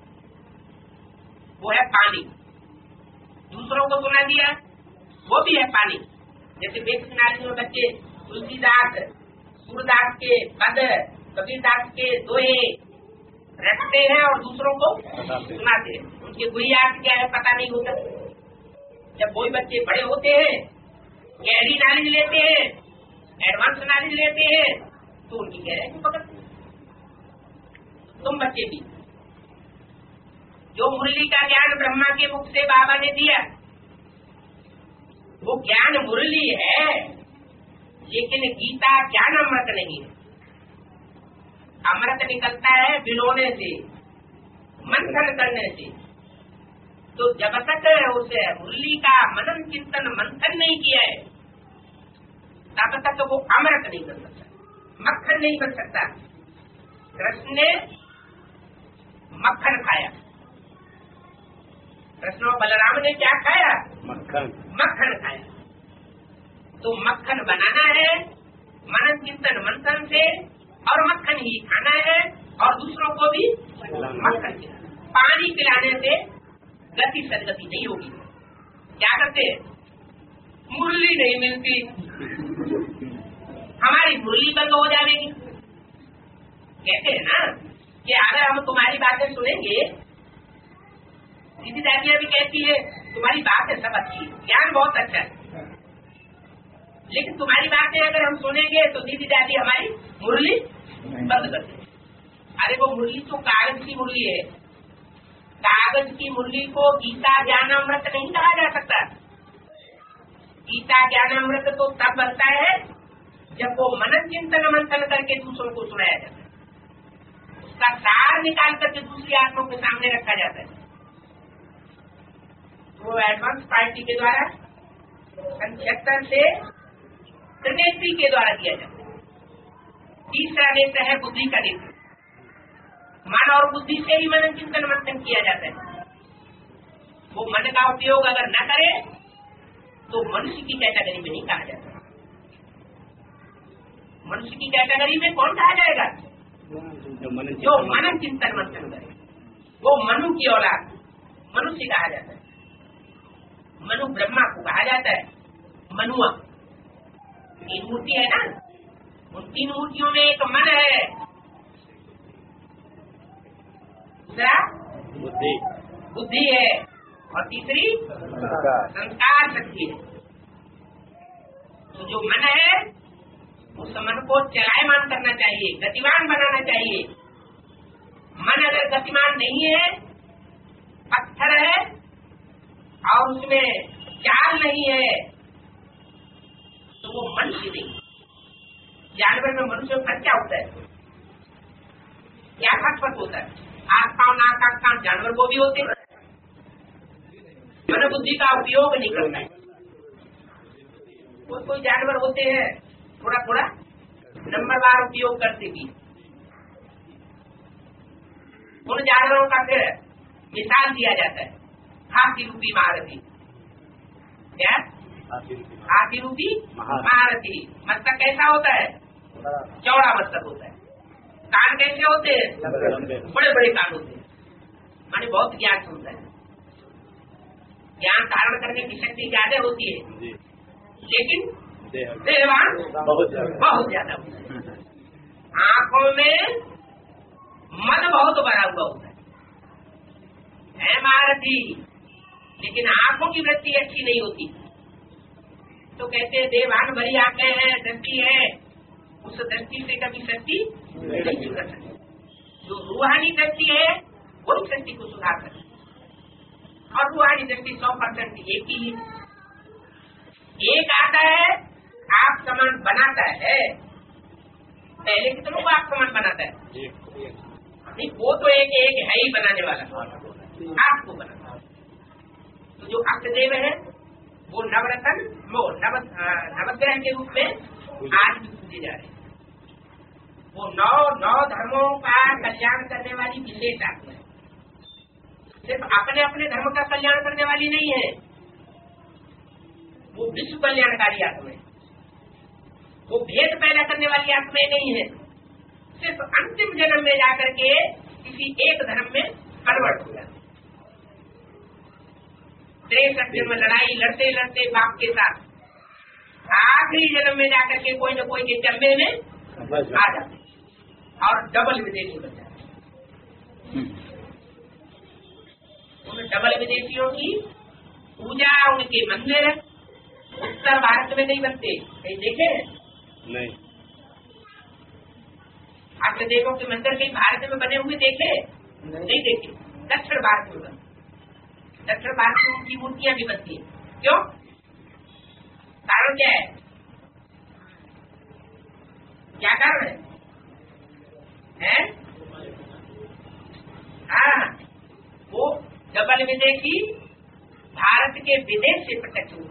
वो है पानी, दूसरों को सुना दिया वो भी है पानी। जैसे बेसिक नॉलेज में बच्चे तुलसीदास सूरदास के पद कबीरदास के दोहे रटते हैं और दूसरों को सुनाते हैं। उनके गुरियात क्या है पता नहीं होता। जब वही बच्चे बड़े होते हैं, गहरी नॉलेज लेते हैं, एडवांस नॉलेज लेते हैं, तो उनकी गहराई को पकड़ते हैं। तुम बच्चे भी जो मुरली का ज्ञान ब्रह्मा के मुख से बाबा ने दिया वो ज्ञान मुरली है, लेकिन गीता ज्ञान अमृत नहीं है। अमृत निकलता है भिगोने से, मंथन करने से। तो जब तक उसे मुरली का मनन चिंतन मंथन नहीं किया है तब तक वो अमृत नहीं बन सकता, मक्खन नहीं बन सकता। कृष्ण ने मक्खन खाया, कृष्ण और बलराम ने क्या खाया? मक्खन खाया। तो मक्खन बनाना है मनन चिंतन मंथन से और मक्खन ही खाना है और दूसरों को भी मक्खन खिलाना। पानी पिलाने से गति सदगति नहीं होगी। क्या करते? मुरली नहीं मिलती, हमारी मुरली बंद हो जाएगी। कहते हैं ना कि अगर हम तुम्हारी बातें सुनेंगे, दीदी दादियाँ भी कहती है तुम्हारी बातें सब अच्छी, ज्ञान बहुत अच्छा है, लेकिन तुम्हारी बातें अगर हम सुनेंगे तो दीदी दादी हमारी मुरली बंद कर देंगे। अरे वो मुरली तो कागज की मुरली है, कागज की मुरली को गीता ज्ञान अमृत नहीं कहा जा सकता। गीता ज्ञान अमृत तो तब बनता है जब वो मनन चिंतन मंथन करके दूसरों को सुनाया जाता है, उसका सार निकाल करके दूसरी आत्माओं के सामने रखा जाता है। वो एडवांस पार्टी के द्वारा 76 से त्रिनेत्री के द्वारा दिया जाता है। तीसरा नेत्र है बुद्धि का नेत्र। मन और बुद्धि से ही मनन चिंतन मंथन किया जाता है। वो मन का उपयोग अगर न करे तो मनुष्य की कैटेगरी में नहीं कहा जाता। मनुष्य की कैटेगरी में कौन कहा जाएगा? जो मनन चिंतन मंथन करे, वो मनु की औलाद मनुष्य कहा जाता है। मनु ब्रह्मा को कहा जाता है। मनुआ 3 मूर्ति है ना, उन 3 मूर्तियों में एक मन है, दूसरा बुद्धि है और तीसरी संस्कार शक्ति है। तो जो मन है उस मन को चलायमान करना चाहिए, गतिवान बनाना चाहिए। मन अगर गतिमान नहीं है, पत्थर है और उसमें चाल नहीं है, तो वो मनुष्य नहीं। जानवर में मनुष्य में फर्क क्या होता है? क्या फर्क होता है? हाथ पांव नाक आंख कान जानवर को भी होते हैं, मन बुद्धि का उपयोग नहीं करता है। कोई जानवर होते हैं थोड़ा थोड़ा नंबरवार उपयोग करते भी। उन जानवरों का फिर मिसाल दिया जाता है, हाथी रूपी महारथी। क्या? हाथी रूपी महारथी। मस्तक कैसा होता है? चौड़ा मस्तक होता है। कान कैसे होते हैं? बड़े बड़े कान होते हैं। माने बहुत ज्ञान होता है, ज्ञान धारण करने की शक्ति ज्यादा होती है, लेकिन देहवान बहुत ज्यादा होता है। आंखों में मद बहुत भरा हुआ होता है महारथी, लेकिन आंखों की वृत्ति अच्छी नहीं होती। तो कहते हैं देवान भरी आंखें हैं, दृष्टि है, उस दृष्टि से कभी सृष्टि नहीं कर सकती। जो रूहानी दृष्टि है वही सृष्टि को सुधार सकती, और रूहानी दृष्टि 100% एक ही है। एक आता है आप समान बनाता है, पहले कितनों को आप समान बनाता है? नहीं, वो तो एक है ही बनाने वाला, आपको बनाता है। तो जो अष्टदेव है वो नवरत्न, वो नवग्रह के रूप में आज भी पूजे जा रहे हैं। वो नौ धर्मों का कल्याण करने वाली विशेष आत्मा है। सिर्फ अपने अपने धर्म का कल्याण करने वाली नहीं है, वो विश्व कल्याणकारी आत्मा है। वो भेद पैदा करने वाली आत्मा नहीं है। सिर्फ अंतिम जन्म में जाकर के किसी एक धर्म में कन्वर्ट हो जाती। 63 जन्म लड़ाई लड़ते लड़ते बाप के साथ, आखिरी जन्म में जाकर के कोई न कोई के चम्बे में आ जाते और डबल विदेशी बन जाते। उन डबल विदेशियों की पूजा, उनके मंदिर उत्तर भारत में नहीं बनते, कहीं देखे नहीं? अष्टदेवों के मंदिर कहीं भारत में बने हुए देखे नहीं देखे। दक्षिण भारत में बनते, दक्षिण भारत में उनकी मूर्तियां भी बनती है। क्यों? कारण क्या है? क्या कारण है? हाँ, वो डबल विदेशी भारत के विदेश से प्रत्यक्ष हुए।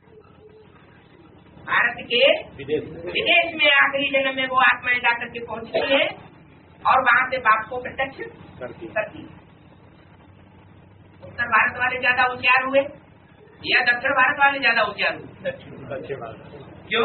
भारत के विदेश में आखिरी जन्म में वो आत्माएं जाकर के पहुंचती है और वहां से बाप को प्रत्यक्ष करती है। उत्तर भारत वाले ज्यादा होशियार हुए या दक्षिण भारत वाले ज्यादा होशियार हुए? क्यों?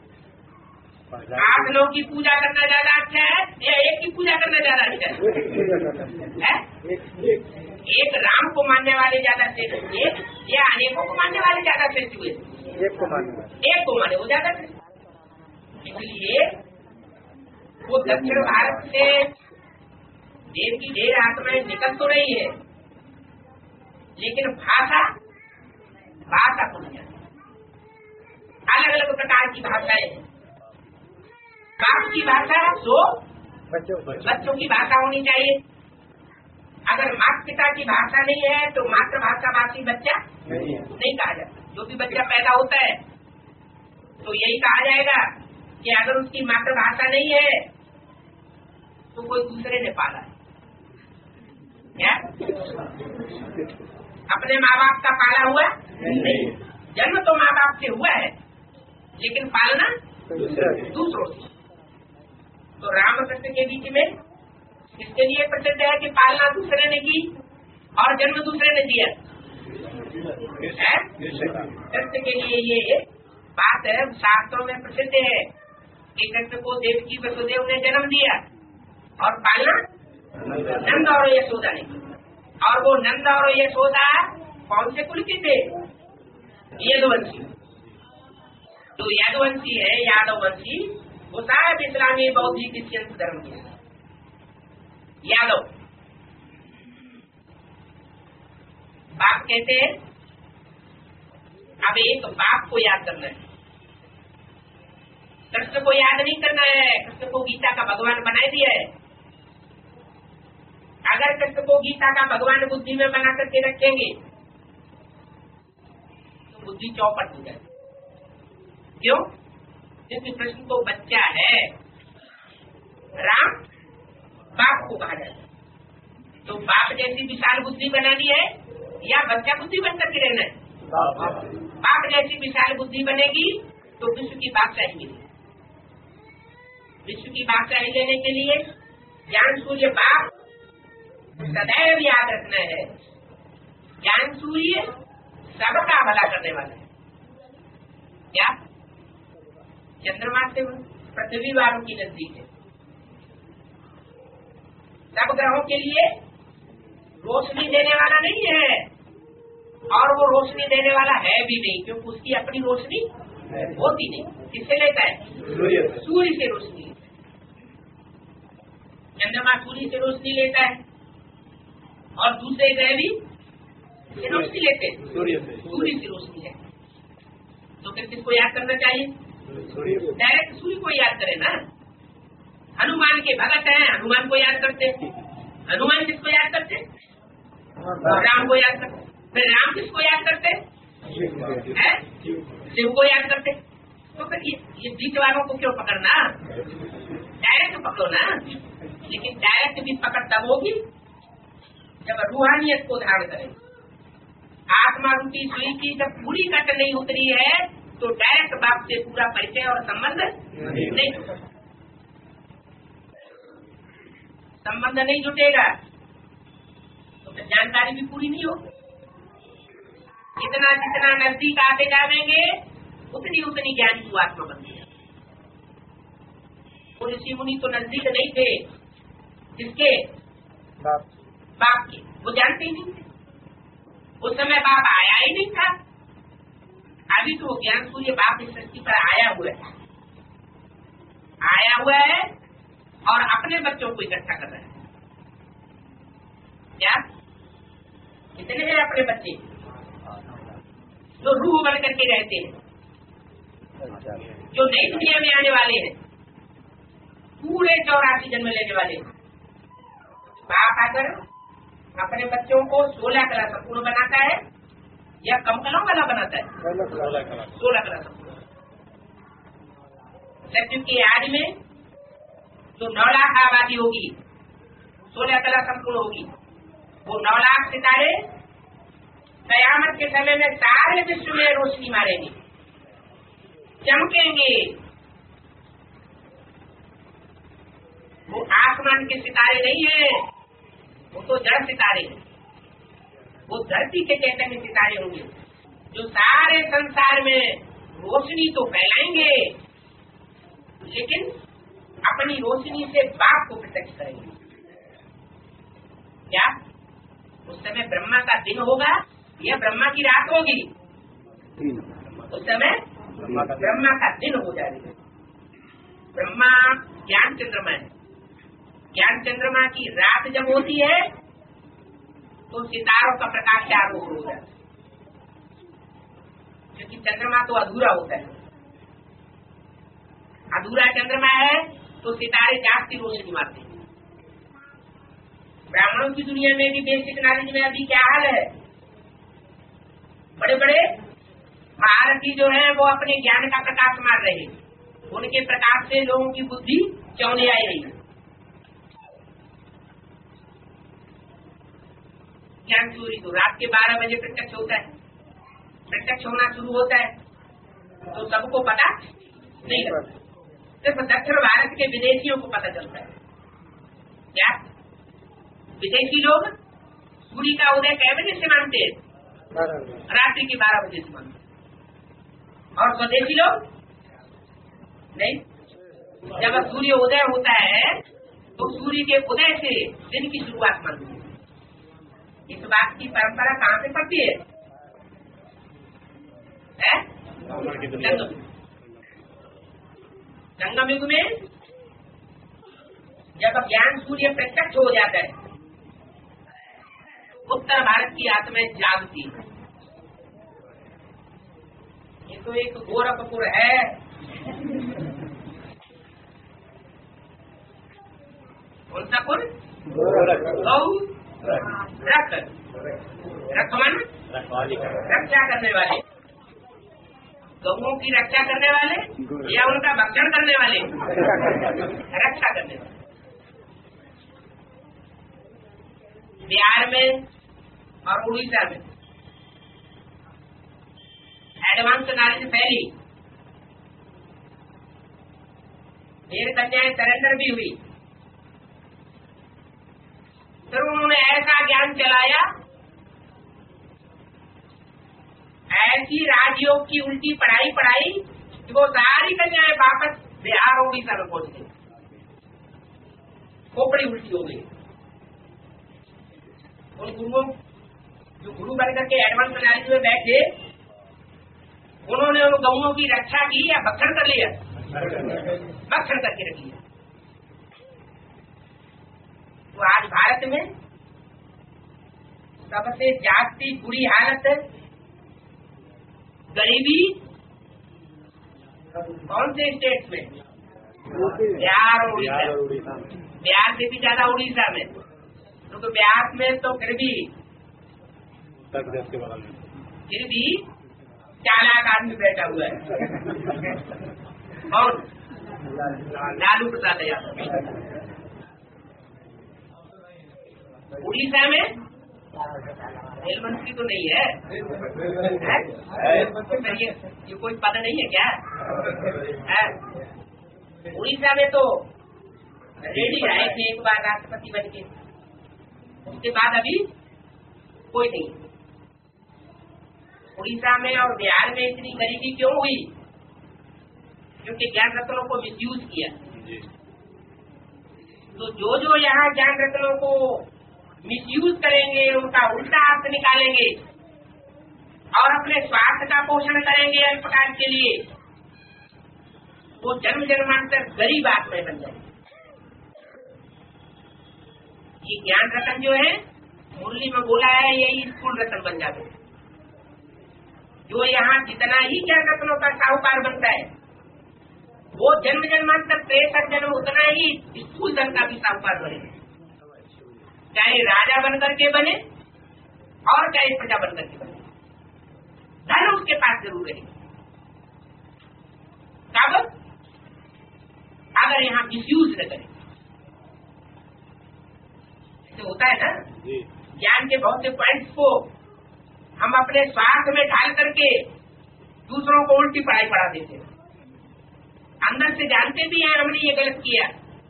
आप लोग की पूजा करना ज्यादा अच्छा है या एक की पूजा करना ज्यादा अच्छा है? एक राम को मानने वाले ज्यादा श्रेष्ठ हुए या अनेकों को मानने वाले ज्यादा श्रेष्ठ हुए? एक को माने वो ज्यादा श्रेष्ठ। इसलिए वो दक्षिण भारत से देव की ढेर आत्माएं निकल तो रही है, लेकिन भाषा को नहीं, अलग अलग प्रकार की भाषाएं हैं। बाप की भाषा तो बच्चों की भाषा होनी चाहिए। अगर माता पिता की भाषा नहीं है तो मातृभाषा भाषी बच्चा नहीं कहा जाता। जो भी बच्चा पैदा होता है तो यही कहा जाएगा कि अगर उसकी मातृभाषा नहीं है तो कोई दूसरे ने पाला है। क्या अपने माँ बाप का पाला हुआ नहीं? जन्म तो माँ बाप से हुआ है, लेकिन पालना दूसरों से। तो रामकृष्ण के बीच में इसके लिए प्रसिद्ध है कि पालना दूसरे ने की और जन्म दूसरे ने दिया है। कृष्ण के लिए ये बात है, शास्त्रों में प्रसिद्ध है कि कृष्ण को देवकी वसुदेव ने जन्म दिया और पालना नंद और यशोदा ने की। और वो नंद और यशोदा कौन से कुल के थे? यदुवंशी। तो यदुवंशी है, यादववंशी, वो साहब इस्लामी बौद्धिक क्रिश्चियन धर्म के यादव। बाप कहते हैं अब एक बाप को याद करना है, कृष्ण को याद नहीं करना है। कृष्ण को गीता का भगवान बना दिया है, अगर कृष्ण को गीता का भगवान बुद्धि में बना करके रखेंगे तो बुद्धि चौपट हो जाएगी। क्यों? क्योंकि कृष्ण तो बच्चा है, राम बाप को कहा जाता है। तो बाप जैसी विशाल बुद्धि बनानी है या बच्चा बुद्धि बन करके रहना है? बाप जैसी विशाल बुद्धि बनेगी तो विश्व की बादशाही मिलेगी। विश्व की बादशाही लेने के लिए ज्ञान सूर्य बाप सदैव याद रखना है। ज्ञान सूर्य सबका भला करने वाला है। क्या? चंद्रमा से पृथ्वी वालों की नजदीक है, सब ग्रहों के लिए रोशनी देने वाला नहीं है, और वो रोशनी देने वाला है भी नहीं, क्योंकि उसकी अपनी रोशनी होती नहीं। किससे लेता है? सूर्य से रोशनी लेता है। चंद्रमा सूर्य से रोशनी लेता है और दूसरे ग्रह भी रोशनी लेते हैं, सूर्य से रोशनी लेते हैं। तो फिर किसको याद करना चाहिए? डायरेक्ट सूर्य को याद करें ना। हनुमान के भगत हैं, हनुमान को याद करते। हनुमान किसको याद करते? राम को याद करते। फिर राम किसको याद करते? शिव को याद करते। तो फिर ये बीच वालों को क्यों पकड़ना? डायरेक्ट पकड़ो ना। लेकिन डायरेक्ट भी पकड़ तब होगी जब रूहानियत को धारण करें। आत्मा रूपी सुई की जब पूरी कट नहीं उतरी है तो डायरेक्ट बाप से पूरा परिचय और संबंध नहीं जुटेगा। संबंध नहीं जुटेगा तो फिर जानकारी भी पूरी नहीं होगी। जितना जितना नजदीक आते जाएंगे उतनी उतनी ज्ञान की आत्मा बनती है। वो ऋषि मुनि तो नजदीक नहीं थे, जिसके बाप के, वो जानते ही नहीं थे। उस समय बाप आया ही नहीं था। अभी तो ज्ञान सूर्य बाप इस सृष्टि पर आया हुआ है और अपने बच्चों को इकट्ठा कर रहा है। क्या? कितने हैं अपने बच्चे जो रूह बन करके रहते हैं, जो नई दुनिया में आने वाले हैं, पूरे 84 जन्म लेने वाले हैं। बाप आकर अपने बच्चों को 16 कला संपूर्ण बनाता है या कम कलाओं वाला बनाता है? 16 कला संपूर्ण। सत्युग की आदि में जो 9 लाख आबादी होगी, 16 कला संपूर्ण होगी। वो 9 लाख सितारे कयामत के समय में सारे विश्व में रोशनी मारेंगे, चमकेंगे। वो आसमान के सितारे नहीं है, वो तो जड़ सितारे हैं। वो धरती के चैतन्य सितारे होंगे जो सारे संसार में रोशनी तो फैलाएंगे, लेकिन अपनी रोशनी से बाप को प्रत्यक्ष करेंगे। क्या? उस समय ब्रह्मा का दिन होगा या ब्रह्मा की रात होगी? उस समय ब्रह्मा का दिन हो जाएगा। ब्रह्मा ज्ञान चंद्रमा है। ज्ञान चंद्रमा की रात जब होती है तो सितारों का प्रकाश चारों ओर हो जाता है, क्योंकि चंद्रमा तो अधूरा होता है। अधूरा चंद्रमा है तो सितारे जास्ती रोशनी मारते हैं। ब्राह्मणों की दुनिया में भी बेसिक नॉलेज में अभी क्या हाल है? बड़े बड़े महारथी जो है वो अपने ज्ञान का प्रकाश मार रहे हैं। उनके प्रकाश से लोगों की बुद्धि चौनी आई रही है। ज्ञान सूर्य तो रात के 12 बजे प्रत्यक्ष होता है। प्रत्यक्ष होना शुरू होता है तो सबको पता नहीं लगता, सिर्फ दक्षिण भारत के विदेशियों को पता चलता है। क्या? विदेशी लोग सूर्य का उदय कै बजे से मानते हैं? रात्रि के 12 बजे से मानते हैं। और स्वदेशी लोग नहीं। जब सूर्य उदय होता है तो सूर्य के उदय से दिन की शुरुआत मानते हैं। इस बात की परंपरा कहाँ से पड़ती है? संगम युग में जब ज्ञान सूर्य प्रत्यक्ष हो जाता है, उत्तर भारत की आत्माएं जागती है। ये तो एक गोरखपुर है, कौन सा कुल? गौ रख, रखवान रक्षा करने वाले, गौओं की रक्षा करने वाले या उनका भक्षण करने वाले? रक्षा करने वाले। बिहार में और उड़ीसा में एडवांस नॉलेज फैली, ढेर कन्याएं सरेंडर भी हुई। फिर उन्होंने ऐसा ज्ञान चलाया, ऐसी राजयोग की उल्टी पढ़ाई पढ़ाई कि वो सारी कन्याएं वापस बिहार और उड़ीसा में पहुंच गई, खोपड़ी उल्टी हो गई। उन गुरुओं जो गुरु बनकर के एडवांस नॉलेज में बैठे, उन्होंने उन गौओं की रक्षा की या भक्षण कर लिया? भक्षण करके रख लिया। तो आज भारत में सबसे जास्ती बुरी हालत, गरीबी कौन से स्टेट में? बिहार और उड़ीसा। बिहार से भी ज्यादा उड़ीसा में। तो बिहार में तो फिर भी चालाक आदमी बैठा हुआ है, और लालू प्रसाद यादव। उड़ीसा में रेल मंत्री तो नहीं है, ये कोई पद नहीं है क्या? उड़ीसा में तो रेड्डी आए थे एक बार राष्ट्रपति बन के, उसके बाद अभी कोई नहीं। उड़ीसा में और बिहार में इतनी गरीबी क्यों हुई? क्योंकि ज्ञान रत्नों को मिसयूज किया। तो जो यहाँ ज्ञान रत्नों को मिसयूज करेंगे, उनका उल्टा अर्थ निकालेंगे और अपने स्वार्थ का पोषण करेंगे अल्पकाल के लिए, वो जन्म जन्मांतर गरीब आत्मा बन जाएंगे। ये ज्ञान रत्न जो है, मुरली में बोला है, यही स्कूल रत्न बन जाते हैं। जो यहाँ जितना ही ज्ञान रत्नों का साहूकार बनता है, वो जन्म जन्मांतर 63 जन्म उतना ही स्कूल धन का भी साहूकार बने, चाहे राजा बनकर के बने और चाहे प्रजा बनकर के बने, धन उसके पास जरूर रहेगा। कब? अगर यहाँ मिसयूज न करें। ऐसे होता है ना, ज्ञान के बहुत से पॉइंट्स को हम अपने स्वार्थ में ढाल करके दूसरों को उल्टी पढ़ाई पढ़ा देते हैं। अंदर से जानते भी हैं हमने ये गलत किया,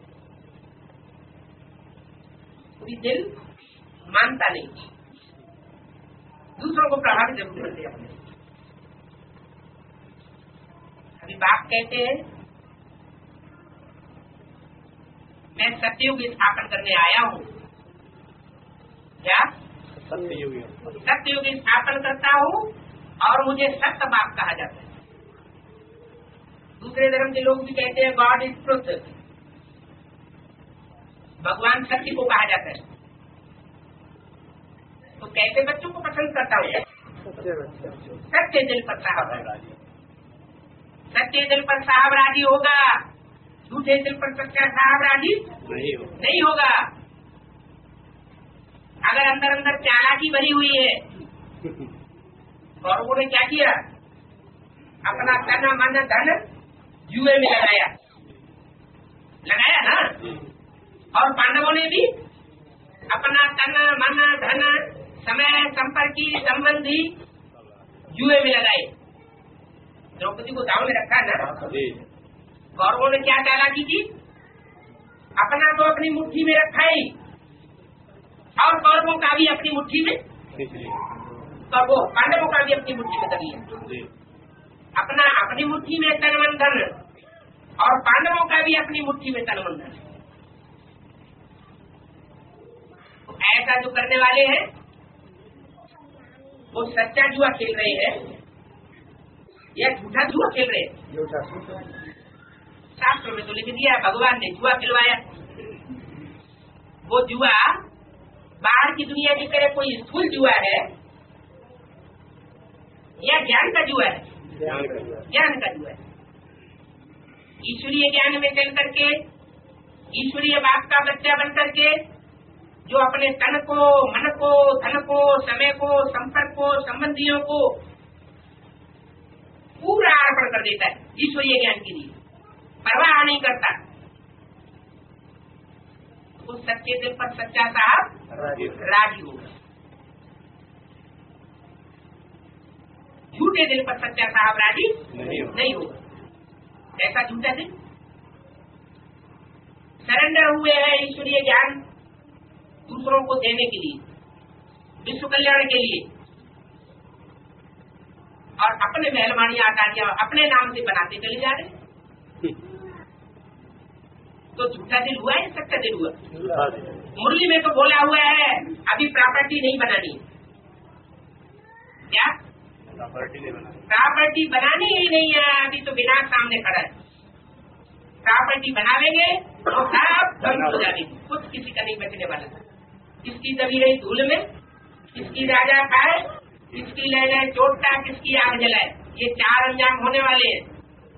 कोई दिल मानता नहीं, दूसरों को प्रभावित जरूर करते हैं अपने। अभी बाप कहते हैं मैं सत्ययुग स्थापन करने आया हूँ। क्या? सत्ययुग स्थापन करता हूँ और मुझे सत्य बाप कहा जाता है। दूसरे धर्म के लोग भी कहते हैं गॉड इज ट्रुथ, भगवान सत्य को कहा जाता है। तो कैसे बच्चों को पसंद करता हूँ? सच्चे दिल पर साहब राजी, सच्चे दिल पर साहब राजी होगा, झूठे दिल पर सच्चा साहब राजी नहीं होगा। अगर अंदर अंदर चालाकी भरी हुई है, कौरवों ने क्या किया? अपना तन मन धन जुए में लगाया ना, और पांडवों ने भी अपना तन मन धन समय संपर्की संबंधी जुए में लगाए। द्रौपदी को दाव में रखा ना। कौरवों ने क्या चालाकी की? अपना तो अपनी मुट्ठी में रखा ही, और कौरवों का भी अपनी मुट्ठी में, और वो पांडवों का भी अपनी मुट्ठी में कर लिया। अपना अपनी मुट्ठी में तन मन धन, और पांडवों का भी अपनी मुट्ठी में तन मन धन। तो ऐसा जो करने वाले हैं वो सच्चा जुआ खेल रहे हैं या झूठा जुआ खेल रहे हैं? शास्त्रों में तो लिख दिया भगवान ने जुआ खिलवाया। वो जुआ बाहर की दुनिया की तरह कोई स्थूल जुआ है या ज्ञान का जुआ है? ज्ञान का जुआ है। ईश्वरीय ज्ञान में चल करके ईश्वरीय बाप का बच्चा बन करके जो अपने तन को, मन को, धन को, समय को, संपर्क को, संबंधियों को पूरा अर्पण कर देता है ईश्वरीय ज्ञान के लिए, परवाह नहीं करता, तो सच्चे दिल पर सच्चा साहब राजी होगा। झूठे दिल पर सच्चा साहब राजी नहीं होगा। ऐसा झूठा दिल सरेंडर हुए हैं ईश्वरीय ज्ञान दूसरों को देने के लिए, विश्व कल्याण के लिए, और अपने मेहरबानी आकारियां अपने नाम से बनाते चले जा रहे, तो झूठा दिल हुआ है, सच्चा दिल हुआ। मुरली में तो बोला हुआ है अभी प्रॉपर्टी नहीं बनानी, क्या प्रॉपर्टी बनानी ही नहीं है, अभी तो विनाश सामने खड़ा है। प्रॉपर्टी बनावेंगे तो सब ध्वंस हो जाएगी, कुछ किसी का नहीं बचने वाला। किसकी दबी रही धूल में, किसकी राजा खाए, किसकी ले जाए चोटता, किसकी आग जलाए, ये चार अंजाम होने वाले हैं।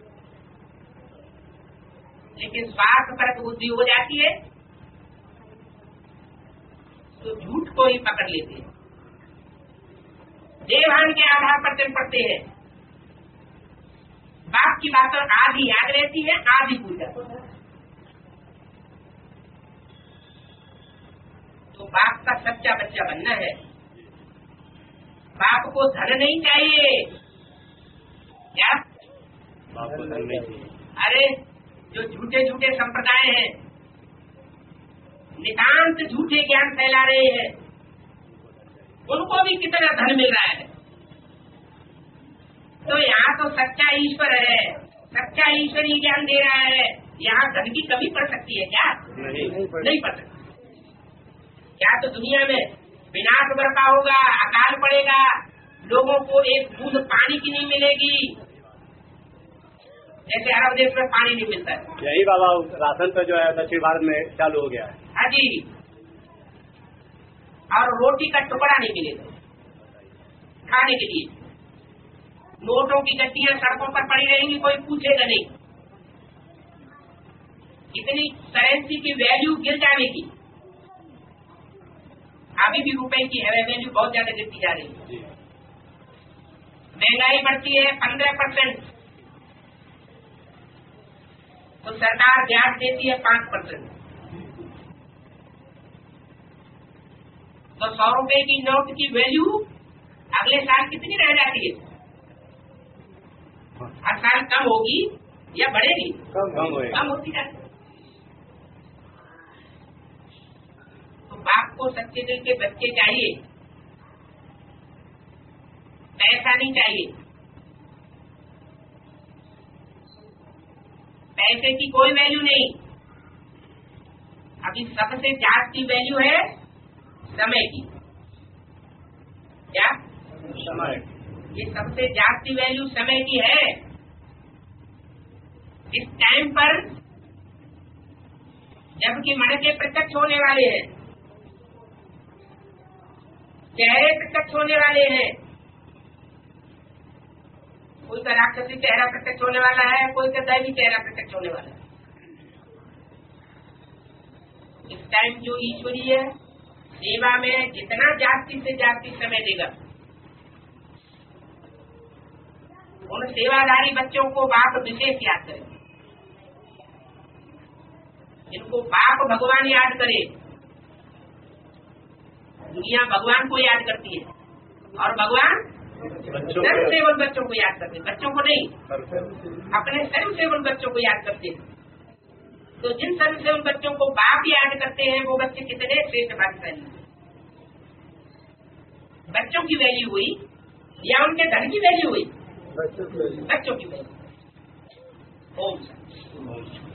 लेकिन स्वार्थ परक बुद्धि हो जाती है तो झूठ को ही पकड़ लेते हैं, देवान के आधार पर चल पड़ते हैं। बाप की बातों आधी याद रहती है, आधी पूजा। तो बाप का सच्चा बच्चा बनना है। बाप को धन नहीं चाहिए, क्या बाप को धन नहीं चाहिए? अरे जो झूठे झूठे संप्रदाय हैं, नितांत झूठे ज्ञान फैला रहे हैं, उनको भी कितना धन मिल रहा है। तो यहाँ तो सच्चा ईश्वर है, सच्चा ईश्वरीय ज्ञान दे रहा है, यहाँ धन की कमी पड़ सकती है क्या? नहीं पड़ सकती। क्या तो दुनिया में विनाश बरपा होगा, अकाल पड़ेगा, लोगों को एक बूंद पानी की नहीं मिलेगी, जैसे अरब देश में पानी नहीं मिलता है। यही बाबा राशन तो जो है दक्षिण भारत में चालू हो गया है। हाँ जी, और रोटी का टुकड़ा नहीं मिलेगा खाने के लिए। नोटों की गड्डियां सड़कों पर पड़ी रहेंगी, कोई पूछेगा नहीं। इतनी करेंसी की वैल्यू गिर जाएगी। अभी भी रुपए की है वैल्यू बहुत ज्यादा गिरती जा रही है। महंगाई बढ़ती है 15%, तो सरकार ब्याज देती है 5%। तो 100 रुपए की नोट की वैल्यू अगले साल कितनी रह जाती है? हर साल कम होगी या बढ़ेगी? कम होती जाती। तो बाप को सच्चे दिल के बच्चे चाहिए, पैसा नहीं चाहिए। पैसे की कोई वैल्यू नहीं। अभी सबसे जाती वैल्यू है समय की। क्या समय? ये सबसे जाती वैल्यू समय की है। इस टाइम पर जबकि मन के प्रत्यक्ष होने वाले हैं, चेहरे प्रत्यक्ष होने वाले हैं, कोई का राक्षसी चेहरा प्रत्यक्ष होने वाला है, कोई का दैवी चेहरा प्रत्यक्ष होने वाला है। इस टाइम जो ईश्वरीय सेवा में जितना जास्ती से जास्ती समय देगा, उन सेवाधारी बच्चों को बाप विशेष याद करे, इनको बाप भगवान याद करे। दुनिया भगवान को याद करती है और भगवान सर्व सेवन बच्चों को याद करते, बच्चों को नहीं, अपने सर्व सेवन बच्चों को याद करते हैं। तो जिन सर्व सेवन बच्चों को बाप याद करते हैं, वो बच्चे कितने श्रेष्ठ भाग्यशाली। बच्चों की वैल्यू हुई या उनके धन की वैल्यू हुई? बच्चों की वैल्यू। ओम शांति।